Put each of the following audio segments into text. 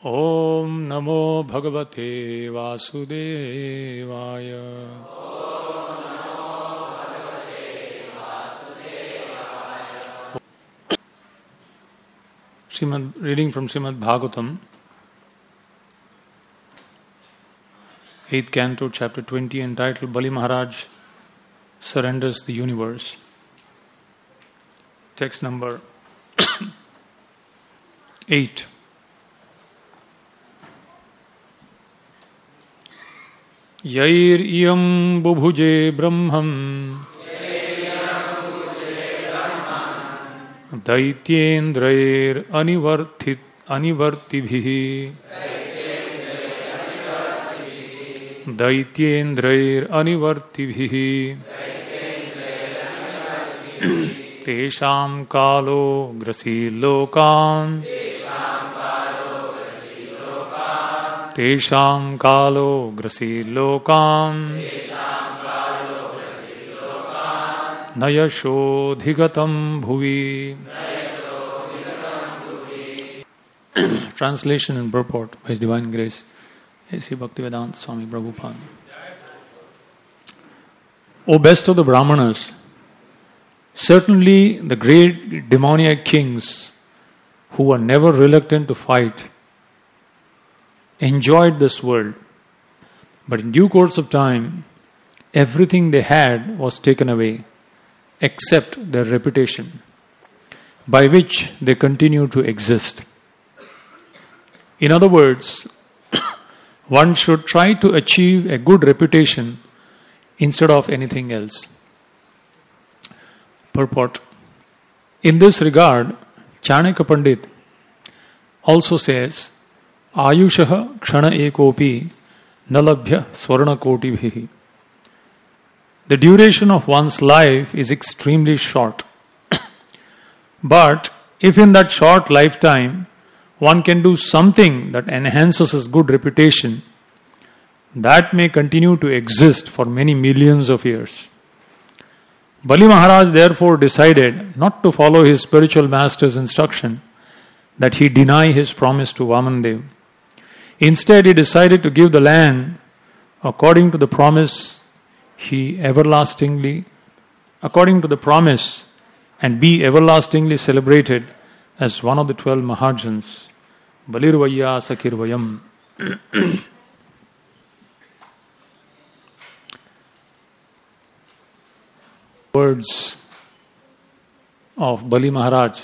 Om Namo Bhagavate Vasudevaya. Reading from Srimad Bhagavatam, 8th Canto, Chapter 20, entitled Bali Maharaj Surrenders the Universe. Text number 8. Yair iyam bubhuje brahmam Daityendrair anivartibhihi Daityendrair anivartibhihi Tesham kalo grasi lokan Tesham kalo grasi lokan Nayashodhigatam bhuvi. Translation and purport by His Divine Grace A.C. Bhaktivedanta Swami Prabhupada. O best of the Brahmanas, certainly the great demoniac kings who were never reluctant to fight enjoyed this world, but in due course of time everything they had was taken away except their reputation, by which they continue to exist. In other words, one should try to achieve a good reputation instead of anything else. Purport. In this regard, Chanakya Pandit also says, Ayushaha kshana ekopi nalabhya swarna kotibhihi. The duration of one's life is extremely short. But if in that short lifetime one can do something that enhances his good reputation, that may continue to exist for many millions of years. Bali Maharaj therefore decided not to follow his spiritual master's instruction that he deny his promise to Vamandev. Instead, he decided to give the land according to the promise and be everlastingly celebrated as one of the 12 Mahajans. Balirvaya Sakirvayam. Words of Bali Maharaj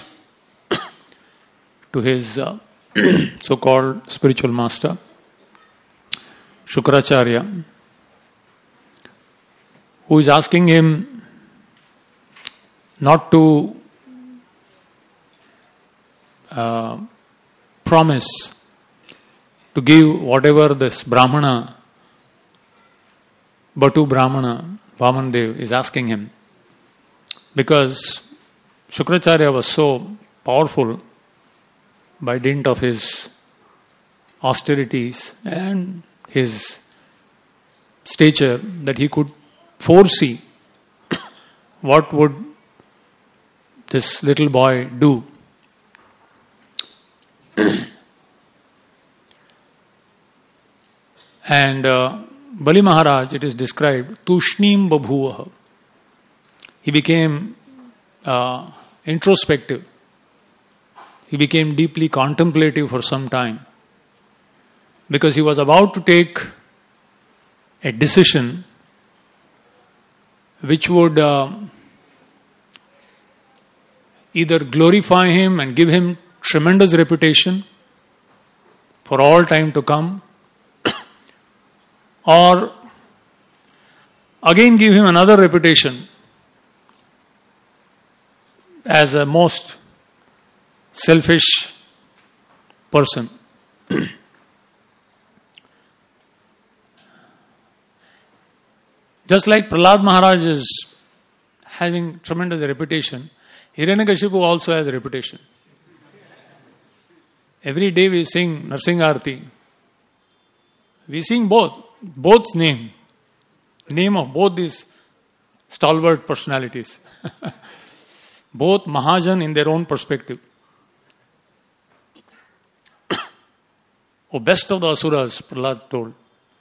to his so-called spiritual master, Shukracharya, who is asking him not to promise to give whatever this Brahmana, Batu Brahmana, Vamandev is asking him. Because Shukracharya was so powerful by dint of his austerities and his stature that he could foresee what would this little boy do. And Bali Maharaj, it is described, Tushnim Babhuvaha. He became introspective. He became deeply contemplative for some time, because he was about to take a decision which would either glorify him and give him tremendous reputation for all time to come, or again give him another reputation as a most selfish person. Just like Prahlad Maharaj is having tremendous reputation, Hiranyakashipu also has a reputation. Every day we sing Narsingarti. We sing both's name of both these stalwart personalities. Both Mahajan in their own perspective. Oh, best of the asuras, Prahlad told.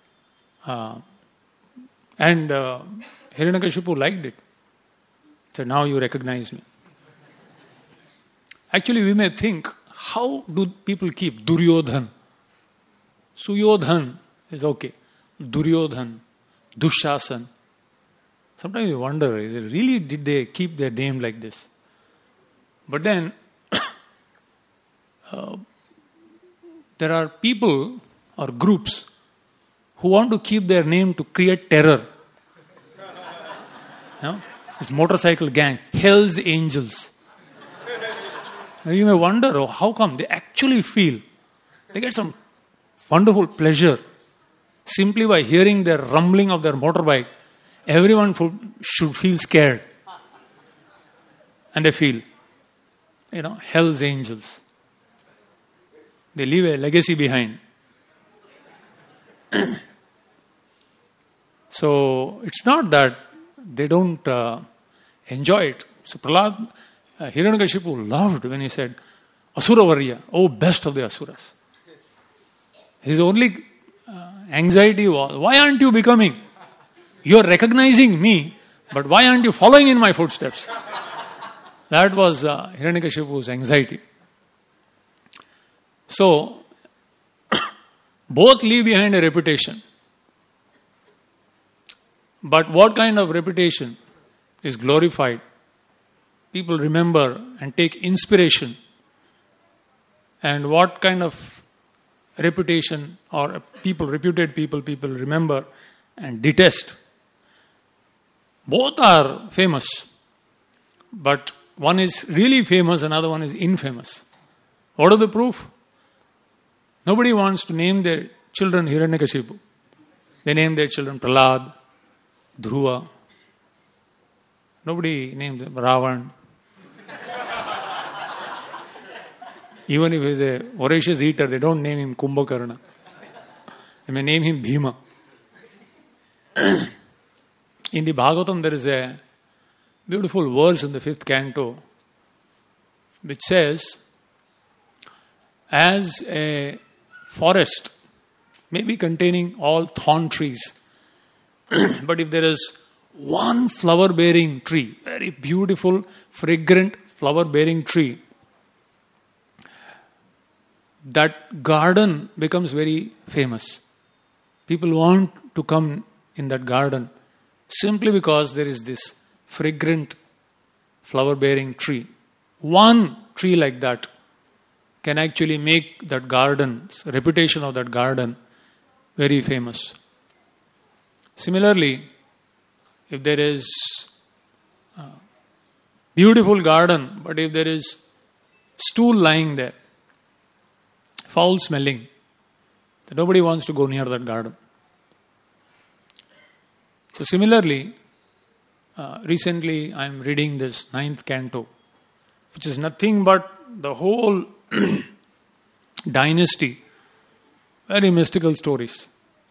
And Hiranyakashipu liked it. So now you recognize me. Actually, we may think, how do people keep Duryodhan? Suyodhan is okay. Duryodhan, Dushasan. Sometimes you wonder, really did they keep their name like this? But then, there are people or groups who want to keep their name to create terror. This motorcycle gang, Hell's Angels. Now you may wonder, how come they actually feel, they get some wonderful pleasure simply by hearing the rumbling of their motorbike. Everyone should feel scared. And they feel, Hell's Angels. They leave a legacy behind. So it's not that they don't enjoy it. So Prahlad, Hiranyakashipu loved when he said, Asuravarya, oh best of the asuras. His only anxiety was, why aren't you becoming? You are recognizing me, but why aren't you following in my footsteps? That was Hiranyakashipu's anxiety. So, both leave behind a reputation. But what kind of reputation is glorified? People remember and take inspiration. And what kind of reputation or reputed people remember and detest? Both are famous. But one is really famous, another one is infamous. What is the proof? Nobody wants to name their children Hiranyakashipu. They name their children Prahlad, Dhruva. Nobody names them Ravan. Even if he's a voracious eater, they don't name him Kumbhakarna. They may name him Bhima. In the Bhagavatam, there is a beautiful verse in the 5th canto which says, as a forest may be containing all thorn trees, but if there is one flower-bearing tree, very beautiful, fragrant flower-bearing tree, that garden becomes very famous. People want to come in that garden simply because there is this fragrant flower-bearing tree. One tree like that can actually make that garden's reputation of that garden very famous. Similarly, if there is a beautiful garden, but if there is stool lying there, foul smelling, then nobody wants to go near that garden. So similarly, recently I am reading this 9th canto, which is nothing but the whole dynasty, very mystical stories.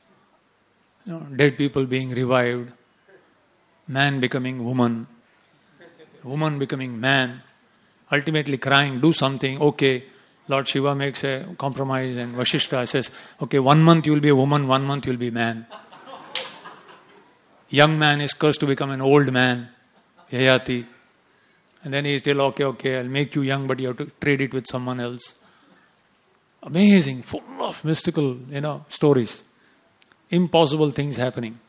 Dead people being revived, man becoming woman, woman becoming man, ultimately crying, do something, okay. Lord Shiva makes a compromise and Vashishta says, okay, 1 month you will be a woman, 1 month you will be man. Young man is cursed to become an old man, Yayati. And then he is still, okay, I'll make you young, but you have to trade it with someone else. Amazing, full of mystical, stories. Impossible things happening.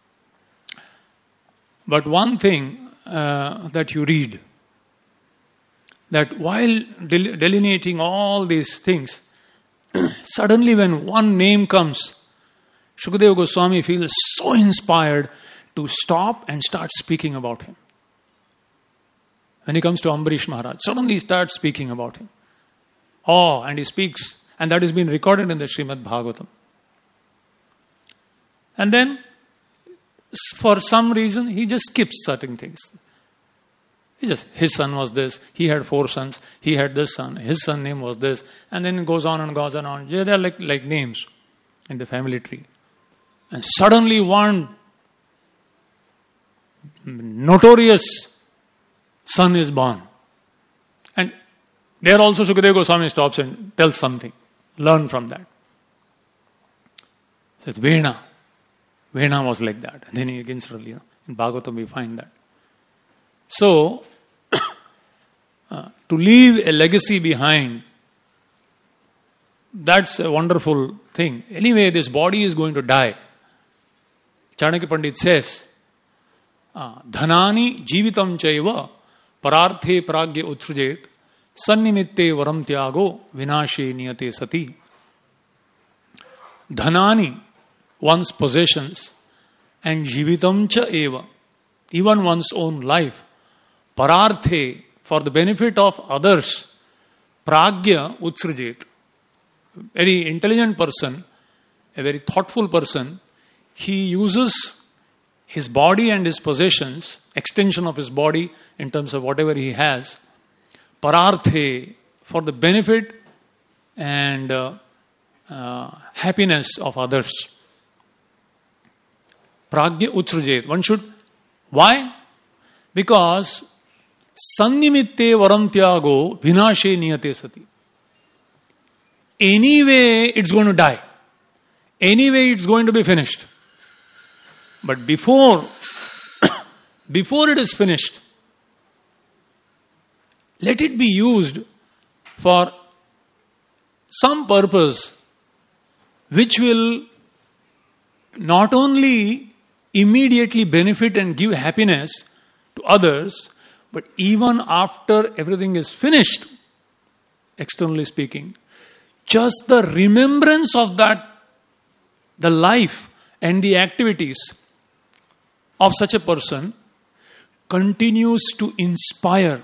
But one thing that you read, that while delineating all these things, suddenly when one name comes, Shukadeva Goswami feels so inspired to stop and start speaking about him. When he comes to Ambarish Maharaj, suddenly he starts speaking about him. And he speaks, and that has been recorded in the Srimad Bhagavatam. And then, for some reason, he just skips certain things. His son was this, he had 4 sons, he had this son, his son name was this, and then it goes on and goes on. They are like names in the family tree. And suddenly one notorious son is born. And there also Shukadeva Goswami stops and tells something. Learn from that. Says Vena. Vena was like that. And then he again said, in Bhagavatam we find that. So, to leave a legacy behind, that's a wonderful thing. Anyway, this body is going to die. Chanakya Pandit says, Dhanani jivitam chaiva pararthe pragya utsrujet sannimitte varam tyago vinashe niyate sati. Dhanani, one's possessions, and jivitam cha eva, even one's own life, pararthe, for the benefit of others, pragya utsrujet. Very intelligent person, a very thoughtful person, he uses his body and his possessions, extension of his body in terms of whatever he has, pararthe, for the benefit and happiness of others. Pragya utsrujet. One should. Why? Because sannimitte varam tyago vinashe niyate sati. Anyway, it's going to die. Anyway, it's going to be finished. But before it is finished, let it be used for some purpose which will not only immediately benefit and give happiness to others, but even after everything is finished, externally speaking, just the remembrance of that, the life and the activities of such a person continues to inspire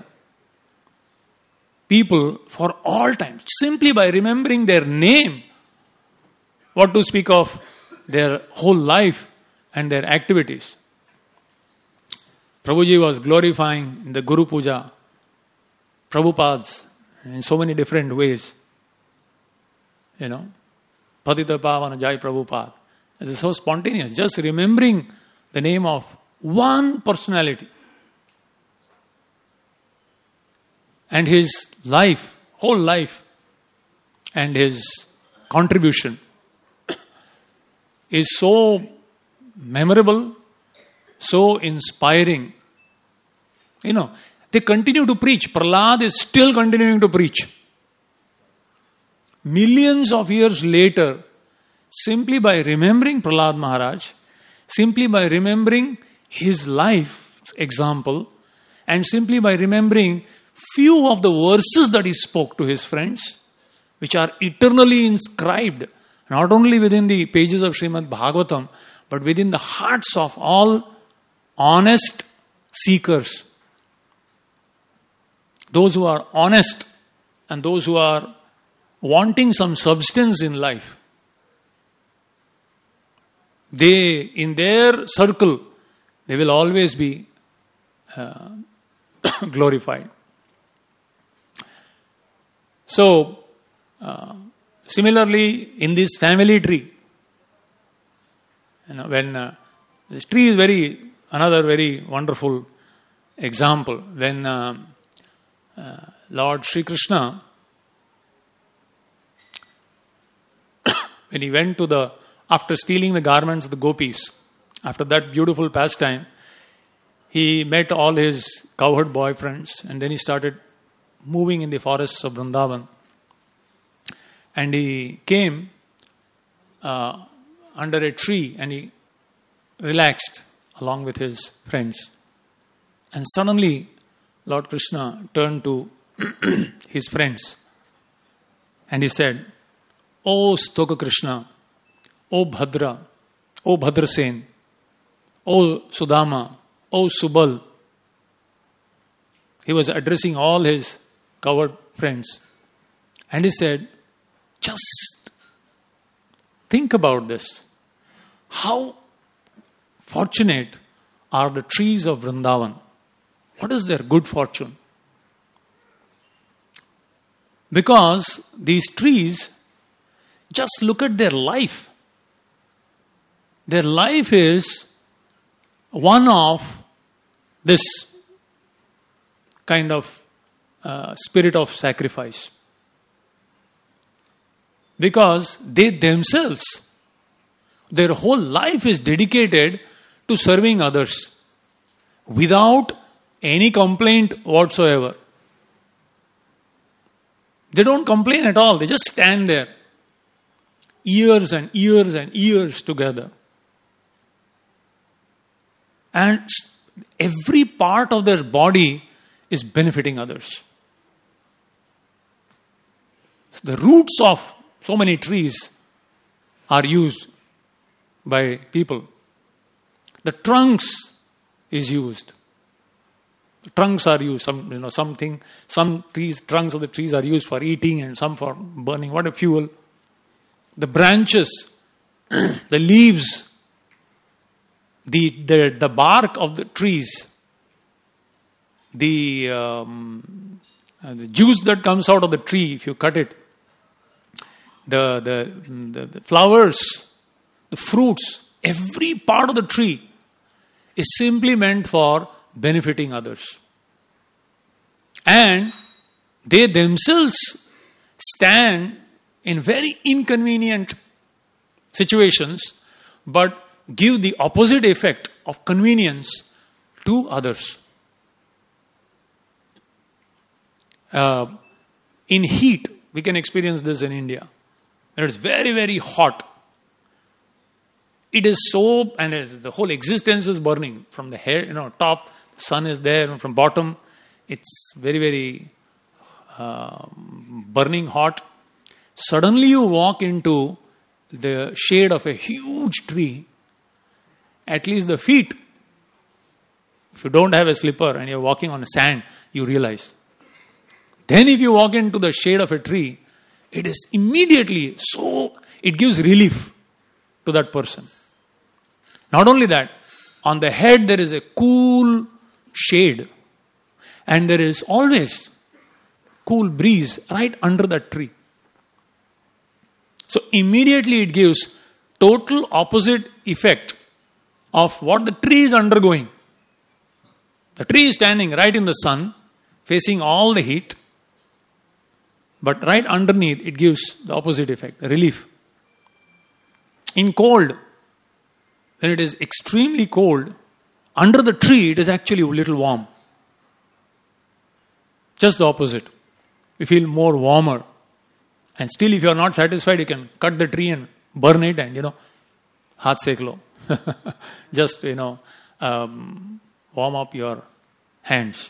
people for all time, simply by remembering their name. What to speak of their whole life and their activities. Prabhuji was glorifying in the Guru Puja Prabhupads in so many different ways. Patita Pavana Jai Prabhupada. It is so spontaneous. Just remembering the name of one personality and his life, whole life, and his contribution is so memorable, so inspiring. They continue to preach. Prahlad is still continuing to preach. Millions of years later, simply by remembering Prahlad Maharaj, simply by remembering his life example, and simply by remembering few of the verses that he spoke to his friends, which are eternally inscribed, not only within the pages of Srimad Bhagavatam, but within the hearts of all honest seekers. Those who are honest and those who are wanting some substance in life. They, in their circle, they will always be glorified. So, similarly, in this family tree, when this tree is another very wonderful example. When Lord Sri Krishna, when he went after stealing the garments of the gopis, after that beautiful pastime, he met all his cowherd boyfriends and then he started moving in the forests of Vrindavan. And he came under a tree and he relaxed along with his friends. And suddenly, Lord Krishna turned to his friends and he said, "O Stoka Krishna, O Bhadra, O Bhadrasen, O Sudama, O Subal." He was addressing all his cowherd friends. And he said, just think about this. How fortunate are the trees of Vrindavan? What is their good fortune? Because these trees, just look at their life. Their life is one of this kind of spirit of sacrifice. Because they themselves Their whole life is dedicated to serving others without any complaint whatsoever. They don't complain at all. They just stand there years and years and years together. And every part of their body is benefiting others. The roots of so many trees are used by people. The trunks is used. The trunks are used. Some trees, trunks of the trees are used for eating and some for burning. What a fuel! The branches, the leaves, the bark of the trees, the juice that comes out of the tree if you cut it, the flowers, the fruits, every part of the tree is simply meant for benefiting others. And they themselves stand in very inconvenient situations, but give the opposite effect of convenience to others. In heat, we can experience this in India. It is very, very hot. It is so, and the whole existence is burning. From the hair, top, the sun is there, and from bottom, it's very, very burning hot. Suddenly you walk into the shade of a huge tree, at least the feet, if you don't have a slipper and you're walking on sand, you realize. Then if you walk into the shade of a tree, it is immediately it gives relief to that person. Not only that, on the head there is a cool shade and there is always cool breeze right under that tree. So immediately it gives total opposite effect of what the tree is undergoing. The tree is standing right in the sun, facing all the heat, but right underneath it gives the opposite effect, the relief. In cold, when it is extremely cold, under the tree it is actually a little warm. Just the opposite. We feel more warmer. And still, if you are not satisfied, you can cut the tree and burn it and, haath sek lo. Just, warm up your hands.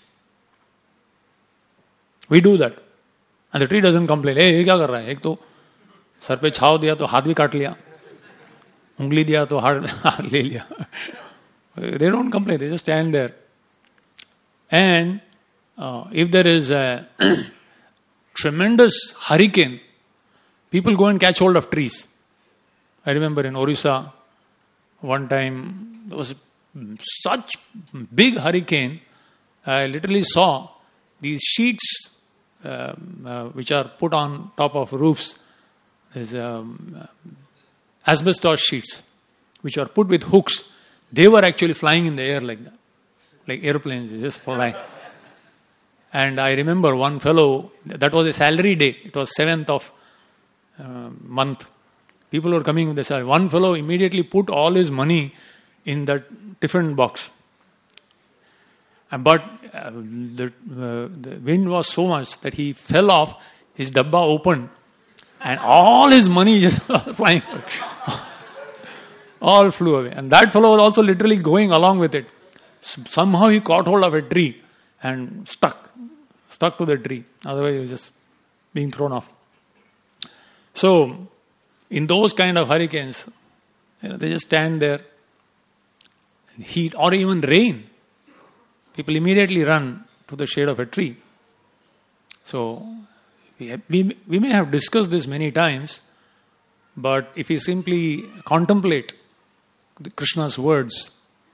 We do that. And the tree doesn't complain. Hey, ye kya kar raha hai? Ek to sar pe chhav diya to haath bhi kaat liya. Ungli diya to haath le liya. They don't complain. They just stand there. And if there is a tremendous hurricane, people go and catch hold of trees. I remember in Orissa, one time, there was such big hurricane, I literally saw these sheets which are put on top of roofs. There's asbestos sheets which are put with hooks. They were actually flying in the air like that. Like airplanes, they just fly. And I remember one fellow, that was a salary day. It was 7th of month. People were coming with the salary. One fellow immediately put all his money in that tiffin box. But the wind was so much that he fell off, his dabba opened, and all his money just flying. All flew away. And that fellow was also literally going along with it. Somehow he caught hold of a tree and stuck to the tree. Otherwise he was just being thrown off. So, in those kind of hurricanes, they just stand there. Heat or even rain, people immediately run to the shade of a tree. So, we may have discussed this many times, but if we simply contemplate Krishna's words,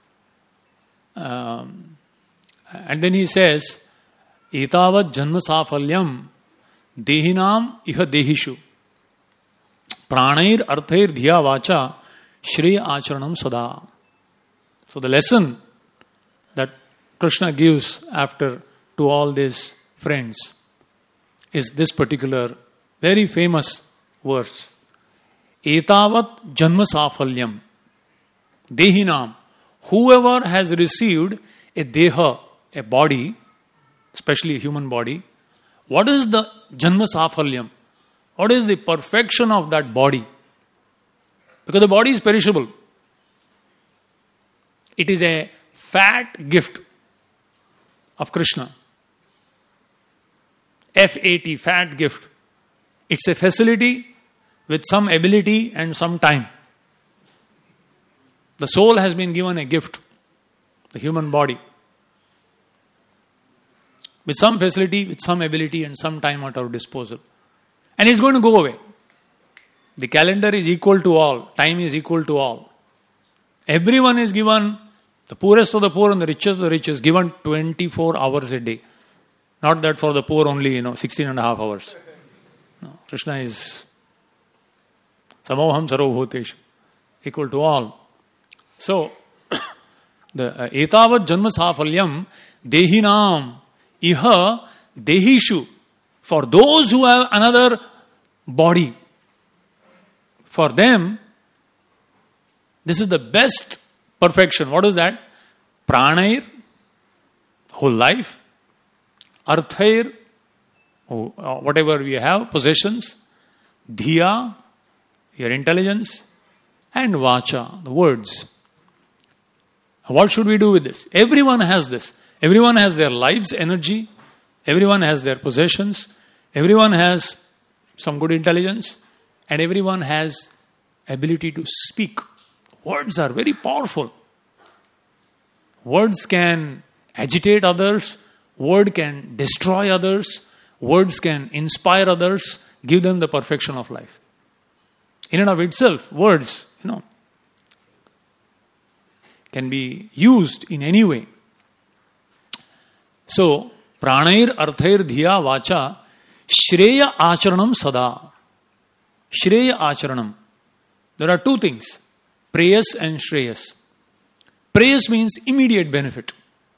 and then he says, Etavat janma safalyam dehinam iha dehishu pranair arthair dhiya vacha shreya acharanam sada. So the lesson that Krishna gives to all these friends is this particular very famous verse. etavat janma safalyam dehinam. Whoever has received a deha, a body, especially a human body, what is the janma safalyam? What is the perfection of that body? Because the body is perishable. It is a fat gift of Krishna. FAT, fat gift. It's a facility with some ability and some time. The soul has been given a gift, the human body, with some facility, with some ability and some time at our disposal. And it's going to go away. The calendar is equal to all. Time is equal to all. Everyone is given, the poorest of the poor and the richest of the rich is given 24 hours a day. Not that for the poor only, 16 and a half hours. No, Krishna is samoham sarvabhuteshu, equal to all. So, the etavat janma safalyam dehinam iha dehishu, for those who have another body, for them, this is the best perfection. What is that? Pranair, whole life. Arthair, whatever we have, possessions. Dhiya, your intelligence. And vacha, the words. What should we do with this? Everyone has this. Everyone has their life's energy. Everyone has their possessions. Everyone has some good intelligence. And everyone has ability to speak. Words are very powerful. Words can agitate others. Word can destroy others. Words can inspire others. Give them the perfection of life. In and of itself, words, can be used in any way. So, pranair, arthair, dhiya, vacha, shreya acharanam sada. Shreya acharanam. There are two things, preyas and shreyas. Preyas means immediate benefit.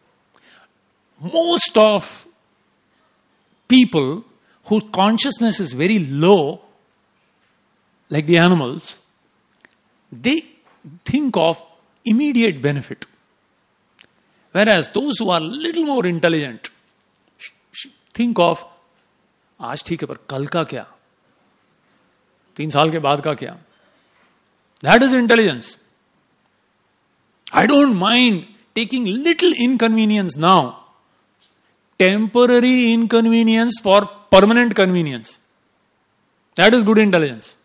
Most of people whose consciousness is very low, like the animals, they think of immediate benefit. Whereas those who are little more intelligent think of, आज ठीक है पर कल का क्या? 3 साल के बाद का क्या? That is intelligence. I don't mind taking little inconvenience now. Temporary inconvenience for permanent convenience. That is good intelligence.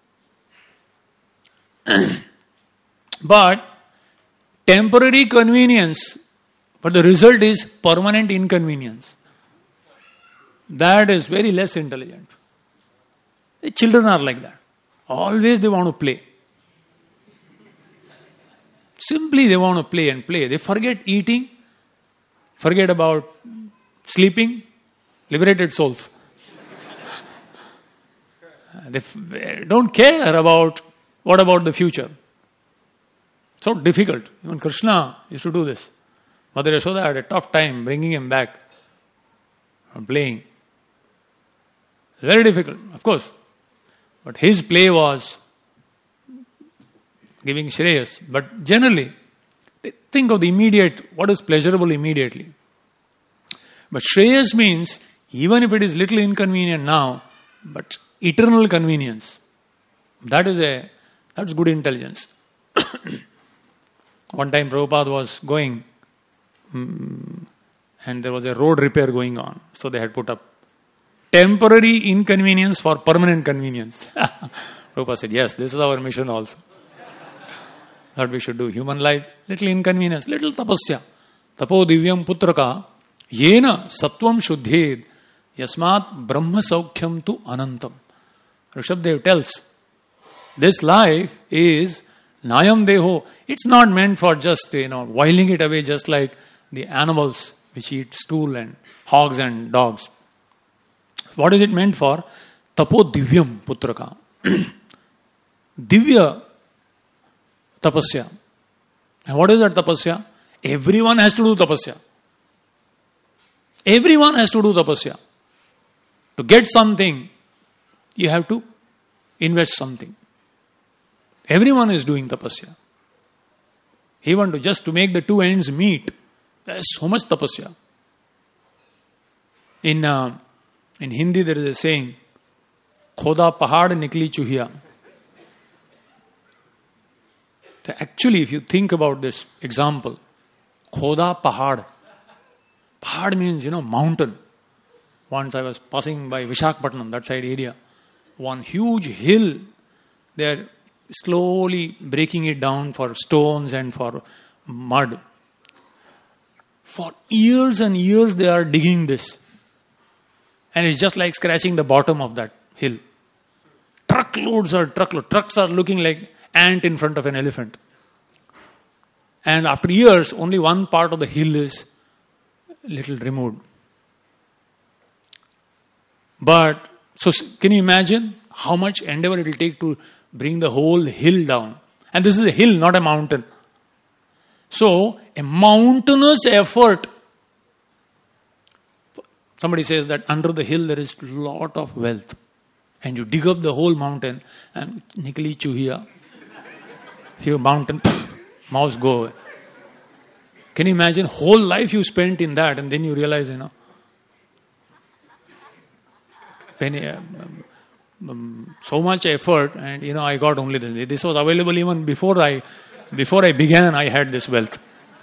But temporary convenience, but the result is permanent inconvenience. That is very less intelligent. The children are like that. Always they want to play. Simply they want to play and play. They forget eating, forget about sleeping. Liberated souls. They don't care about what about the future. So difficult. Even Krishna used to do this. Mother Yashoda had a tough time bringing him back from playing. Very difficult, of course. But his play was giving Shreyas. But generally, think of the immediate, what is pleasurable immediately. But Shreyas means, even if it is little inconvenient now, but eternal convenience. That's good intelligence. One time Prabhupada was going and there was a road repair going on. So they had put up temporary inconvenience for permanent convenience. Prabhupada said, yes, this is our mission also. What we should do. Human life, little inconvenience, little tapasya. Tapo divyam putraka yena sattvam shuddhed yasmat brahma saukhyam tu anantam. Rishabdev tells, this life is nayam deho. It's not meant for just, whiling it away just like the animals which eat stool and hogs and dogs. What is it meant for? Tapo divyam putraka. Divya tapasya. And what is that tapasya? Everyone has to do tapasya. Everyone has to do tapasya. To get something, you have to invest something. Everyone is doing tapasya. Even to make the two ends meet, there is so much tapasya. In Hindi there is a saying, Khoda pahad nikli chuhiya. So actually, if you think about this example, Khoda pahad. Pahad means, mountain. Once I was passing by Visakhapatnam, that side area. One huge hill. They are slowly breaking it down for stones and for mud. For years and years they are digging this. And it's just like scratching the bottom of that hill. Trucks are looking like ant in front of an elephant. And after years, only one part of the hill is little removed. But, so can you imagine how much endeavor it will take to bring the whole hill down? And this is a hill, not a mountain. So, a mountainous effort. Somebody says that under the hill there is lot of wealth. And you dig up the whole mountain and nikli chuhiya. Few mountain, mouse go away. Can you imagine whole life you spent in that and then you realize, so much effort and I got only this. This was available even before I began, I had this wealth.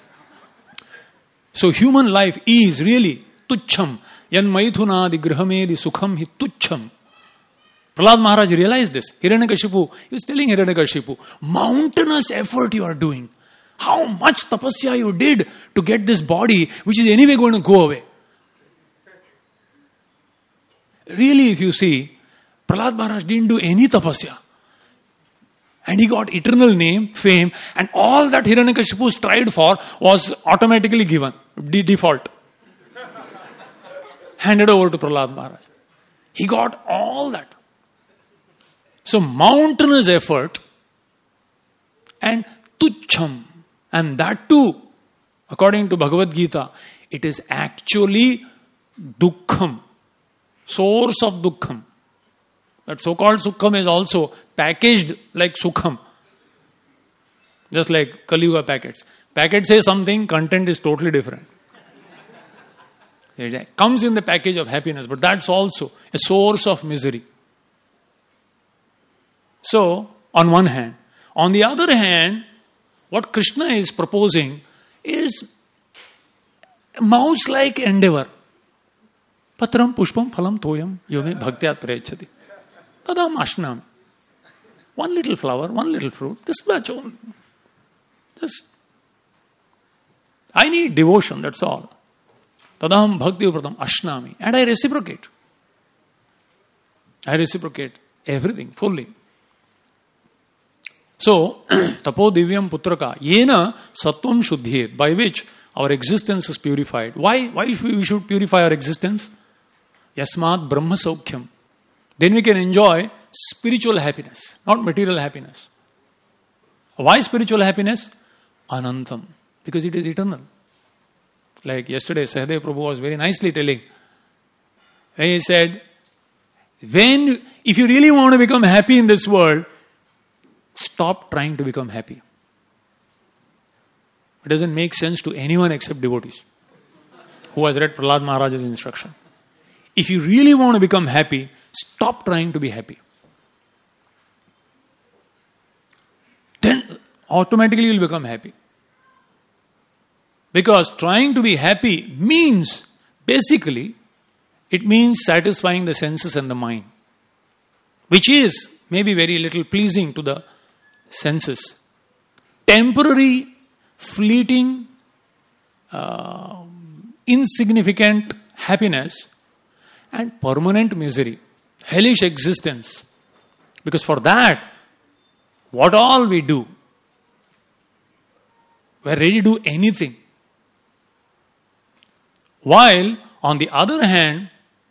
So human life is really tucham. Yan maithunadi grihamedi sukham hi tucham. Prahlad Maharaj realized this. Hiranyakashipu, he was telling Hiranyakashipu, mountainous effort you are doing. How much tapasya you did to get this body, which is anyway going to go away. Really, if you see, Prahlad Maharaj didn't do any tapasya. And he got eternal name, fame, and all that Hiranyakashipu strived for was automatically given. Default. Handed over to Prahlad Maharaj. He got all that. So mountainous effort and tucham. And that too, according to Bhagavad Gita, it is actually dukkham. Source of dukkham. That so-called sukham is also packaged like sukham. Just like Kali Yuga packets. Packet says something, content is totally different. It comes in the package of happiness, but that's also a source of misery. So, on one hand. On the other hand, what Krishna is proposing is a mouse-like endeavor. Patram pushpam phalam toyam yome bhaktyat prayachati. Tadam ashnam. One little flower, one little fruit, this much only. I need devotion, that's all. Tadam bhakti upratam ashnami. And I reciprocate. I reciprocate everything fully. So, tapo divyam putraka, yena sattvam shuddhyet, by which our existence is purified. Why we should purify our existence? Yasmat brahma saukhyam. Then we can enjoy spiritual happiness, not material happiness. Why spiritual happiness? Anantam. Because it is eternal. Like yesterday, Sahadev Prabhu was very nicely telling. When he said, if you really want to become happy in this world, stop trying to become happy. It doesn't make sense to anyone except devotees who has read Prahlad Maharaj's instruction. If you really want to become happy, stop trying to be happy. Then automatically you'll become happy. Because trying to be happy means, basically, it means satisfying the senses and the mind. Which is maybe very little pleasing to the senses. Temporary, fleeting, insignificant happiness and permanent misery. Hellish existence. Because for that, what all we do, we're ready to do anything. While, on the other hand,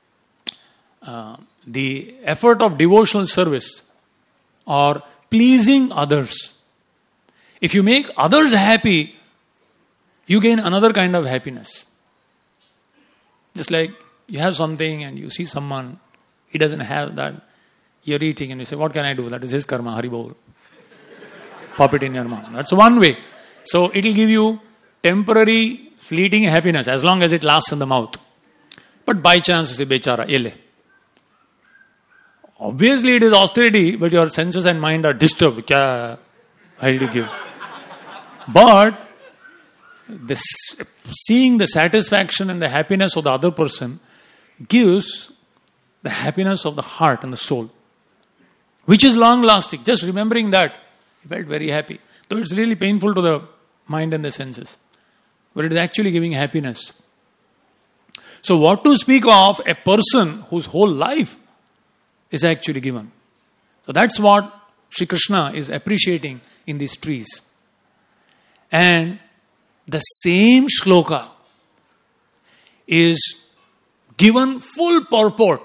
the effort of devotional service or pleasing others. If you make others happy, you gain another kind of happiness. Just like you have something and you see someone, he doesn't have that, you're eating and you say, what can I do? That is his karma, Hari Bol. pop it in your mouth. That's one way. So it will give you temporary, fleeting happiness as long as it lasts in the mouth. But by chance, you say, bechara, yele. Obviously, it is austerity, but your senses and mind are disturbed. Kya, why did you give? But seeing the satisfaction and the happiness of the other person gives the happiness of the heart and the soul, which is long lasting. Just remembering that, he felt very happy. Though it's really painful to the mind and the senses. But it is actually giving happiness. So what to speak of a person whose whole life is actually given. So that's what Sri Krishna is appreciating in these trees. And the same shloka is given full purport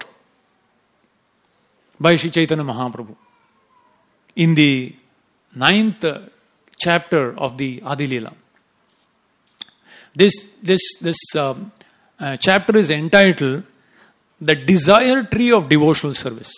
by Sri Chaitanya Mahaprabhu in the 9th chapter of the Adi Leela. This chapter is entitled The Desire Tree of Devotional Service.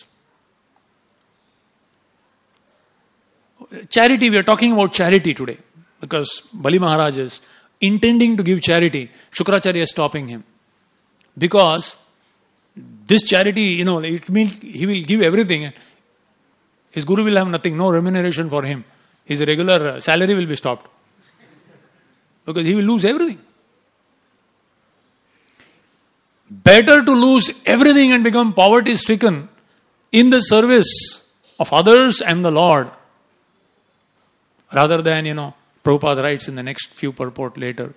Charity, we are talking about charity today because Bali Maharaj is intending to give charity. Shukracharya is stopping him because this charity, it means he will give everything. His guru will have nothing, no remuneration for him. His regular salary will be stopped because he will lose everything. Better to lose everything and become poverty stricken in the service of others and the Lord rather than, Prabhupada writes in the next few purports later,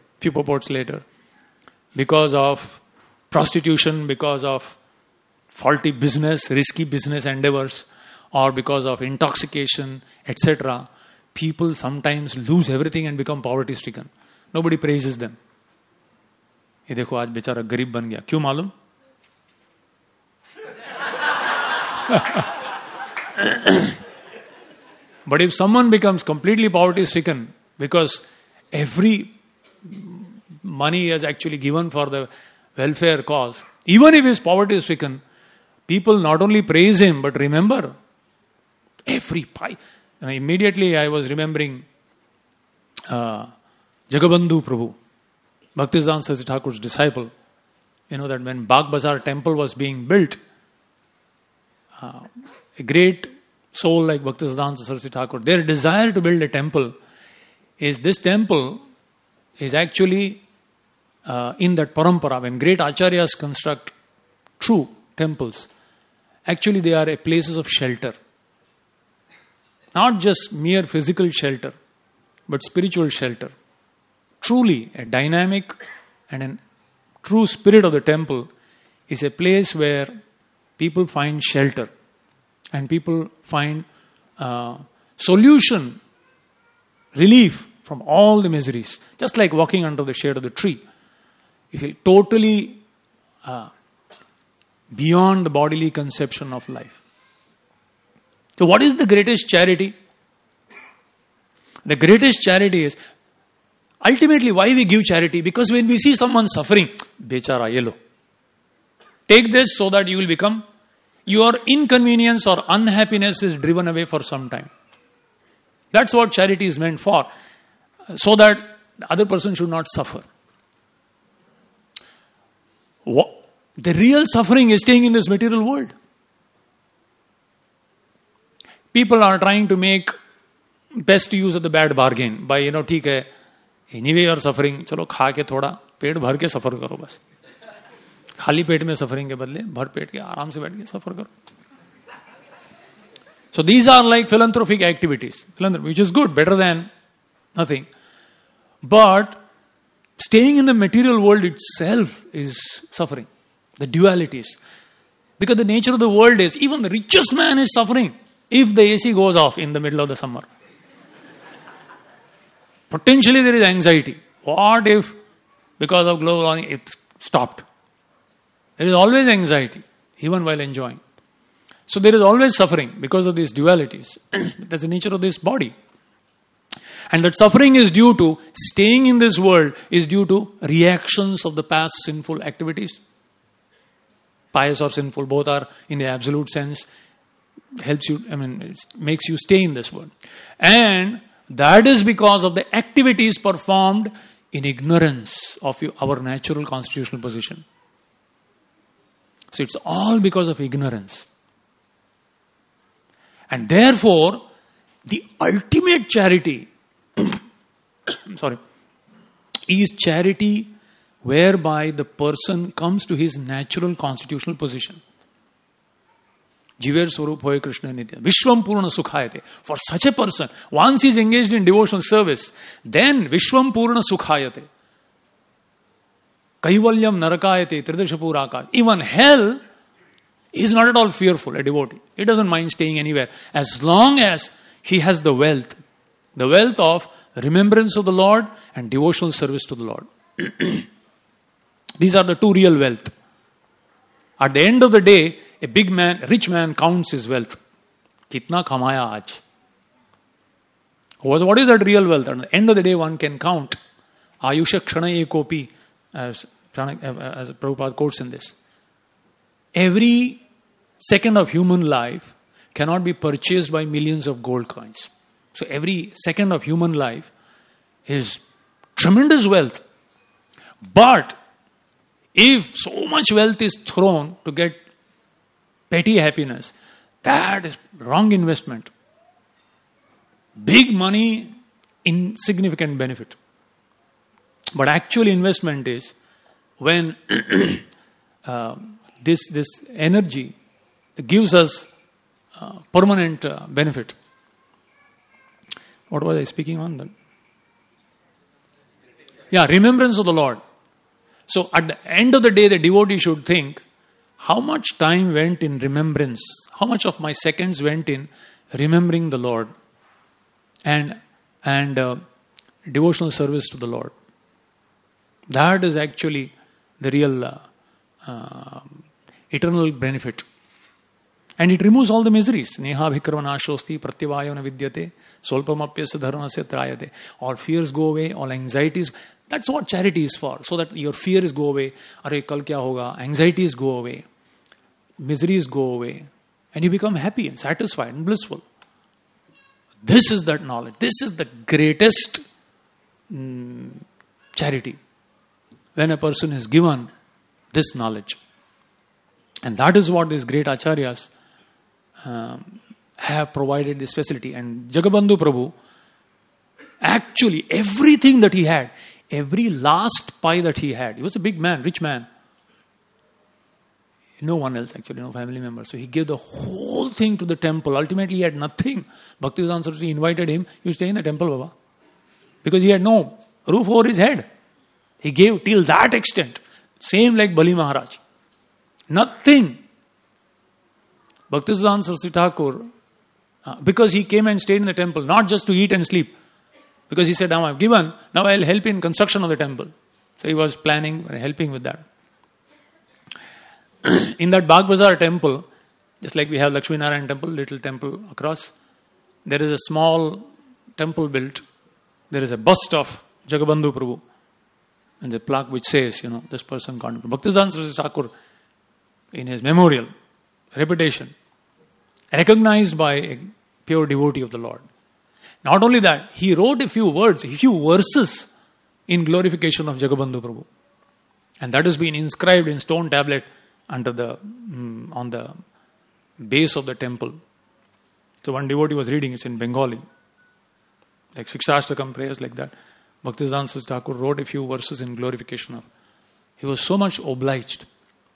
because of prostitution, because of faulty business, risky business endeavors, or because of intoxication, etc., people sometimes lose everything and become poverty stricken. Nobody praises them. ये देखो आज बेचारा गरीब बन गया क्यों मालूम But if someone becomes completely poverty stricken because every money is actually given for the welfare cause, even if he is poverty stricken, people not only praise him but remember every pie. Immediately I was remembering Jagabandhu Prabhu, Bhaktisiddhanta Saraswati Thakur's disciple. That when Bagh Bazar temple was being built, a great soul like Bhaktisiddhanta Saraswati Thakur, their desire to build a temple is this temple is actually in that parampara. When great acharyas construct true temples, actually they are places of shelter. Not just mere physical shelter, but spiritual shelter. Truly, a dynamic and a true spirit of the temple is a place where people find shelter and people find solution, relief from all the miseries. Just like walking under the shade of the tree. You feel totally beyond the bodily conception of life. So what is the greatest charity? The greatest charity is ultimately why we give charity, because when we see someone suffering, bechara yellow. Take this so that you will become, your inconvenience or unhappiness is driven away for some time. That's what charity is meant for, so that the other person should not suffer. The real suffering is staying in this material world. People are trying to make best use of the bad bargain by, ठीक है, anyway you are suffering, चलो खा के थोड़ा पेट भर के सफर करो बस. खाली पेट में सफरिंग के बदले भर पेट के आराम से बैठ के सफर करो. So these are like philanthropic activities, which is good, better than nothing. But staying in the material world itself is suffering. The dualities. Because the nature of the world is, even the richest man is suffering if the AC goes off in the middle of the summer. Potentially there is anxiety. What if, because of global warming, it stopped? There is always anxiety, even while enjoying. So there is always suffering because of these dualities. That's the nature of this body. And that suffering is due to, staying in this world is due to reactions of the past sinful activities. Pious or sinful, both are in the absolute sense, helps you, it makes you stay in this world. And That is because of the activities performed in ignorance of our natural constitutional position. So it's all because of ignorance. And therefore, the ultimate charity is charity whereby the person comes to his natural constitutional position. Jiver Swarup Hoy Krishna Nitya. Vishwam Purna Sukhayate. For such a person, once he is engaged in devotional service, then Vishwam Purna Sukhayate. Kaivalyam Narakayate Tridashapuraka. Even hell is not at all fearful, a devotee. He doesn't mind staying anywhere as long as he has the wealth of remembrance of the Lord and devotional service to the Lord. These are the two real wealth. At the end of the day, a rich man counts his wealth. Kitna kamaya aaj? What is that real wealth? At the end of the day, one can count. Ayusha kshana ekopi, as Prabhupada quotes in this. Every second of human life cannot be purchased by millions of gold coins. So every second of human life is tremendous wealth. But if so much wealth is thrown to get petty happiness, that is wrong investment. Big money, insignificant benefit. But actual investment is when this energy gives us permanent benefit. What was I speaking on then? Yeah, remembrance of the Lord. So at the end of the day, the devotee should think, how much time went in remembrance? How much of my seconds went in remembering the Lord and devotional service to the Lord? That is actually the real eternal benefit. And it removes all the miseries. Neha bhikravanashosti pratyavayona vidyate solpamapyasya dharmasya trayate. All fears go away, all anxieties. That's what charity is for. So that your fears go away. Arey kal kya hoga? Anxieties go away. Miseries go away. And you become happy and satisfied and blissful. This is that knowledge. This is the greatest charity. When a person is given this knowledge. And that is what these great acharyas have provided this facility. And Jagabandhu Prabhu, actually everything that he had, every last pie that he had, he was a big man, rich man. No one else actually, no family member. So he gave the whole thing to the temple. Ultimately he had nothing. Bhaktivedanta Saraswati invited him, you stay in the temple, Baba. Because he had no roof over his head. He gave till that extent. Same like Bali Maharaj. Nothing. Bhaktisiddhanta Saraswati Thakur, because he came and stayed in the temple, not just to eat and sleep. Because he said, now I've given, now I'll help in construction of the temple. So he was planning and helping with that. In that Bagh Bazaar temple, just like we have Lakshmi Narayan temple, little temple across, there is a small temple built. There is a bust of Jagabandhu Prabhu. And the plaque which says, this person contributed. Bhaktisiddhanta Saraswati Thakur, in his memorial, reputation, recognized by a pure devotee of the Lord. Not only that, he wrote a few verses in glorification of Jagabandhu Prabhu. And that has been inscribed in stone tablet on the base of the temple. So one devotee was reading, it's in Bengali, like Shikshashtakam prayers like that. Bhaktisiddhanta Saraswati Thakur wrote a few verses in glorification of. He was so much obliged.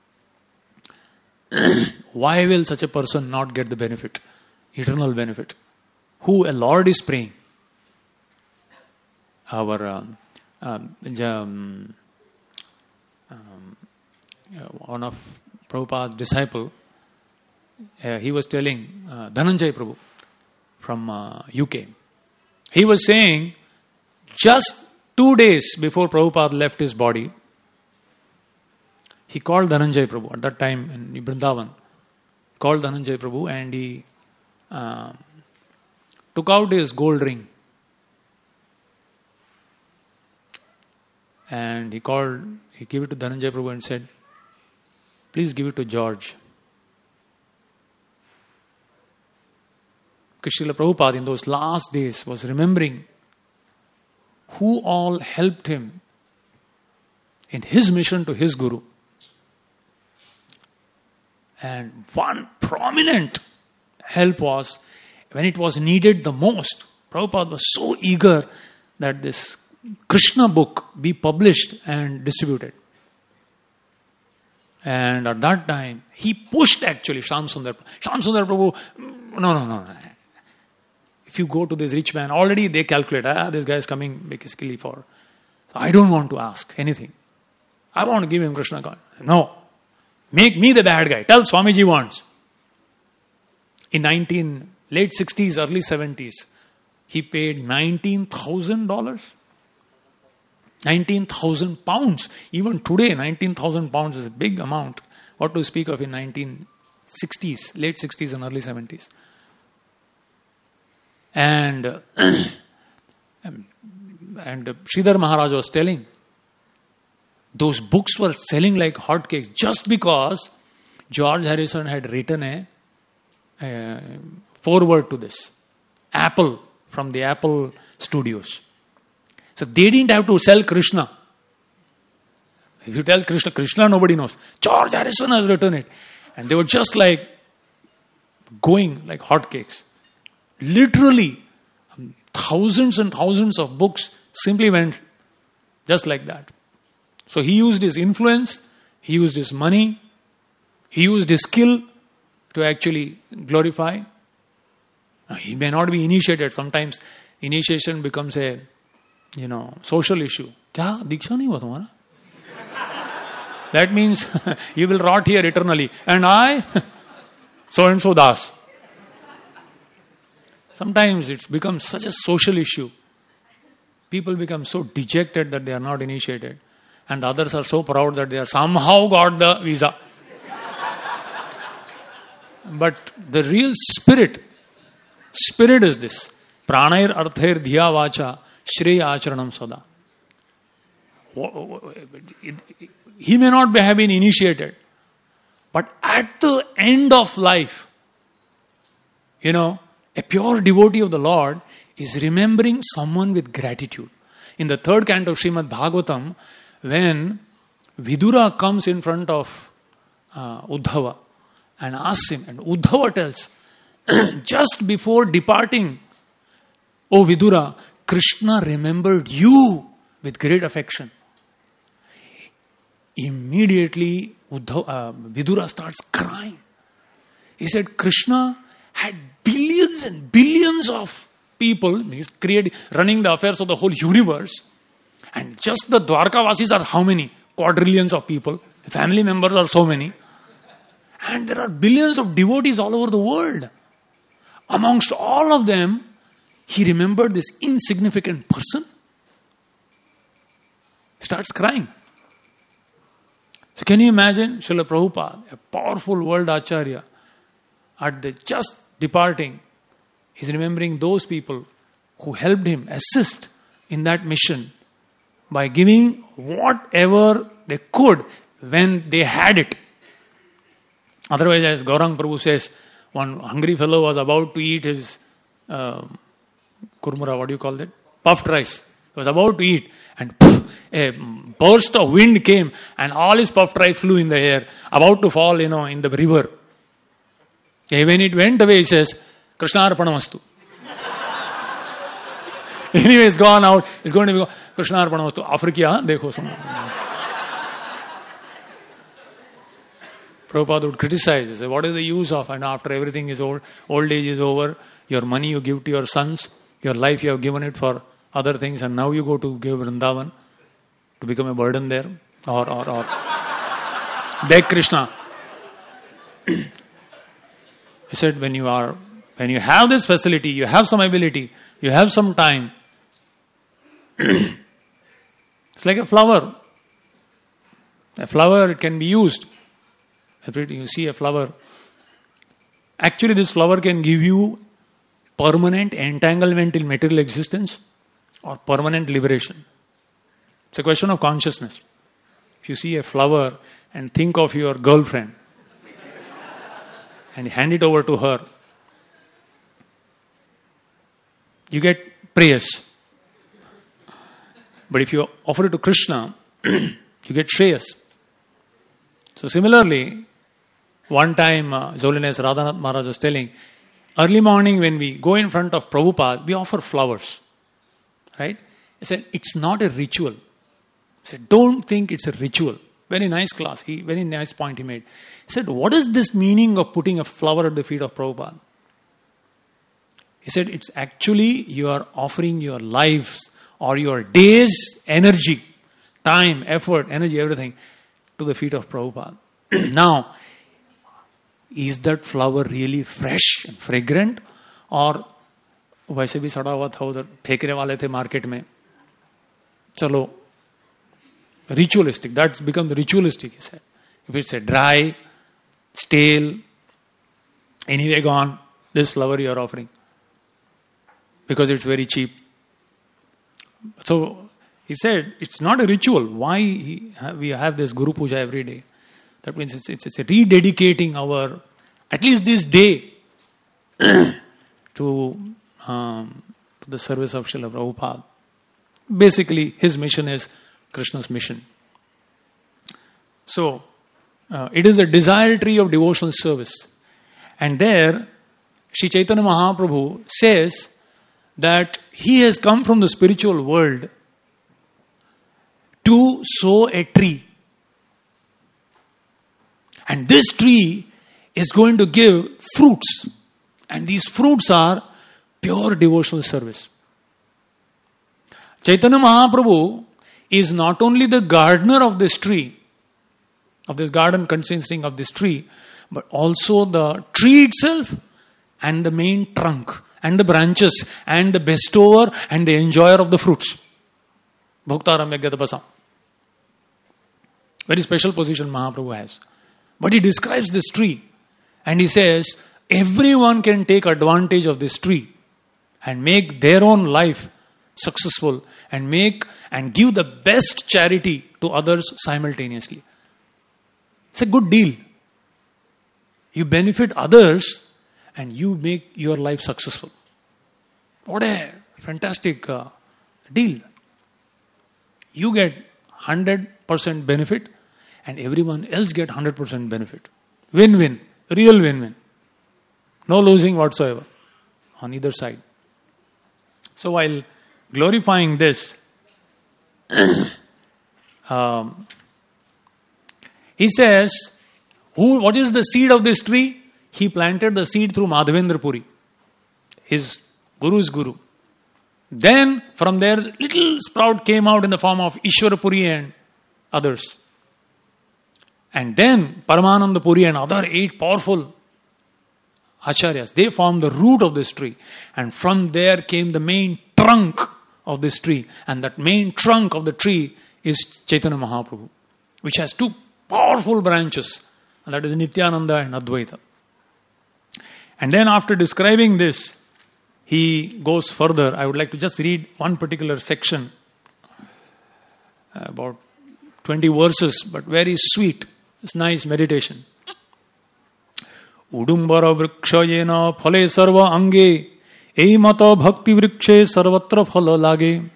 Why will such a person not get the benefit? Eternal benefit. Who a Lord is praying. Our one of Prabhupada's disciple, he was telling Dhananjay Prabhu from UK. He was saying, just 2 days before Prabhupada left his body, he called Dhananjay Prabhu at that time in Vrindavan. Called Dhananjay Prabhu and he took out his gold ring. And he gave it to Dhananjay Prabhu and said, please give it to George. Srila Prabhupada in those last days was remembering who all helped him in his mission to his Guru. And one prominent help was when it was needed the most. Prabhupada was so eager that this Krishna book be published and distributed. And at that time, he pushed actually Shyam Sundar Prabhu, no. If you go to this rich man, already they calculate, this guy is coming basically for, I don't want to ask anything. I want to give him Krishna God. No. Make me the bad guy. Tell Swamiji wants. In late 60s, early 70s, he paid $19,000. 19,000 pounds. Even today, 19,000 pounds is a big amount. What to speak of in 1960s, late 60s and early 70s. And Sridhar Maharaj was telling, those books were selling like hotcakes just because George Harrison had written a foreword to this. Apple, from the Apple Studios. So they didn't have to sell Krishna. If you tell Krishna nobody knows. George Harrison has written it. And they were just like going like hotcakes. Literally, thousands and thousands of books simply went just like that. So he used his influence, he used his money, he used his skill to actually glorify. He may not be initiated. Sometimes initiation becomes a social issue. Kya? Diksha nahi hua tumhara? That means you will rot here eternally. And I, so and so das. Sometimes it becomes such a social issue. People become so dejected that they are not initiated. And the others are so proud that they are somehow got the visa. But the real spirit is this. Pranair arthair dhiya vacha shreya acharanam sada. He may not have been initiated. But at the end of life, a pure devotee of the Lord is remembering someone with gratitude. In the third canto of Srimad Bhagavatam, when Vidura comes in front of Uddhava and asks him, and Uddhava tells, just before departing, O Vidura, Krishna remembered you with great affection. Immediately, Vidura starts crying. He said, Krishna had billions and billions of people, he's running the affairs of the whole universe. And just the Dwarkavasis are how many? Quadrillions of people. Family members are so many. And there are billions of devotees all over the world. Amongst all of them, he remembered this insignificant person. Starts crying. So can you imagine Srila Prabhupada, a powerful world Acharya, at the just departing, he's remembering those people who helped him assist in that mission by giving whatever they could when they had it. Otherwise, as Gaurang Prabhu says, one hungry fellow was about to eat his kurmura, what do you call that? Puffed rice. He was about to eat and a burst of wind came and all his puffed rice flew in the air, about to fall, in the river. When it went away, he says, Krishna Arpanamastu. Anyway, it's gone out. It's going to be Krishna Arpanamastu. Afrika, dekho suno. Prabhupada would criticize. He said, what is the use of, and after everything is old age is over, your money you give to your sons, your life you have given it for other things, and now you go to give Vrindavan to become a burden there, or beg Krishna. He said, when you have this facility, you have some ability, you have some time, it's like a flower. A flower, it can be used. You see a flower. Actually, this flower can give you permanent entanglement in material existence or permanent liberation. It's a question of consciousness. If you see a flower and think of your girlfriend and hand it over to her, you get prayers. But if you offer it to Krishna, you get Shreyas. So similarly, one time His Holiness Radhanath Maharaj was telling, early morning when we go in front of Prabhupada, we offer flowers. Right? He said, it's not a ritual. He said, don't think it's a ritual. Very nice class. Very nice point he made. He said, what is this meaning of putting a flower at the feet of Prabhupada? He said, it's actually you are offering your lives or your day's energy, time, effort, energy, everything to the feet of Prabhupada. Now, is that flower really fresh and fragrant? Or वैसे भी सड़ा हुआ था उधर फेंकने वाले थे market में. चलो, ritualistic. That's become ritualistic, he said. If it's a dry, stale, anyway gone, this flower you are offering. Because it's very cheap. So, he said, it's not a ritual. Why we have this Guru Puja every day? That means it's a rededicating our, at least this day, to the service of Srila Prabhupada. Basically, his mission is Krishna's mission. So, it is a desire tree of devotional service. And there, Sri Chaitanya Mahaprabhu says that he has come from the spiritual world to sow a tree. And this tree is going to give fruits. And these fruits are pure devotional service. Chaitanya Mahaprabhu is not only the gardener of this tree, of this garden consisting of this tree, but also the tree itself and the main trunk and the branches and the bestower and the enjoyer of the fruits. Bhoktaram Yagyatapasam. Very special position Mahaprabhu has. But he describes this tree and he says, everyone can take advantage of this tree and make their own life successful and give the best charity to others simultaneously. It's a good deal. You benefit others and you make your life successful. What a fantastic deal. You get 100% benefit and everyone else get 100% benefit. Win-win. Real win-win. No losing whatsoever on either side. So while glorifying this, he says, what is the seed of this tree? He planted the seed through Madhavendra Puri, his guru's guru. Then from there, little sprout came out in the form of Ishwara Puri and others. And then Paramananda Puri and other 8 powerful acharyas, they formed the root of this tree. And from there came the main trunk of this tree. And that main trunk of the tree is Chaitanya Mahaprabhu, which has 2 powerful branches. And that is Nityananda and Advaita. And then after describing this, he goes further. I would like to just read one particular section, about 20 verses, but very sweet. It's nice meditation. Udumbara vrikshayena phale sarva ange eimata bhakti vrikshe sarvatra phala lage.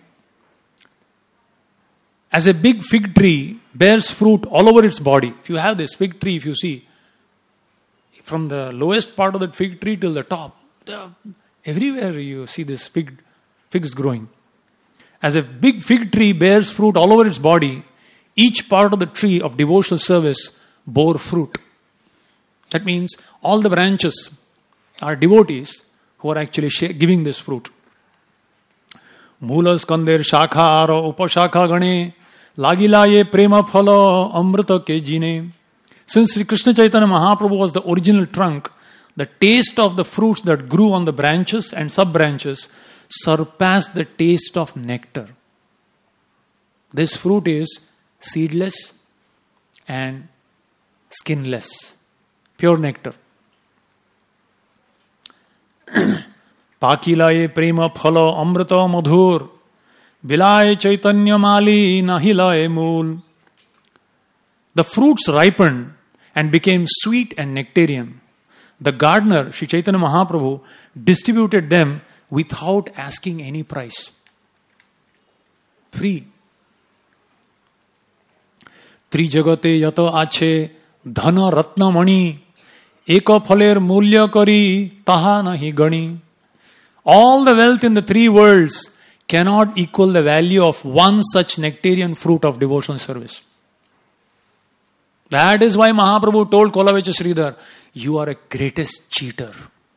As a big fig tree bears fruit all over its body. If you have this fig tree, if you see, from the lowest part of that fig tree till the top, everywhere you see this figs growing. As a big fig tree bears fruit all over its body, each part of the tree of devotional service bore fruit. That means all the branches are devotees who are actually giving this fruit. Mula skandir shakha aro upashakha gane lagila ye prema phala amrita ke jine. Since Sri Krishna Chaitanya Mahaprabhu was the original trunk, the taste of the fruits that grew on the branches and sub-branches surpassed the taste of nectar. This fruit is seedless and skinless. Pure nectar. Pakilaye prema phala amrita madhur bilaye chaitanya mali nahilaye mool. The fruits ripened and became sweet and nectarian. The gardener, Sri Chaitanya Mahaprabhu, distributed them without asking any price. Free. त्रिजगते यत आछे धन रत्नमणि एक फलेर मूल्य करी ताहा नहीं गणी. All the wealth in the three worlds cannot equal the value of one such nectarian fruit of devotional service. That is why Mahaprabhu told Kolavecha Sridhar, you are a greatest cheater.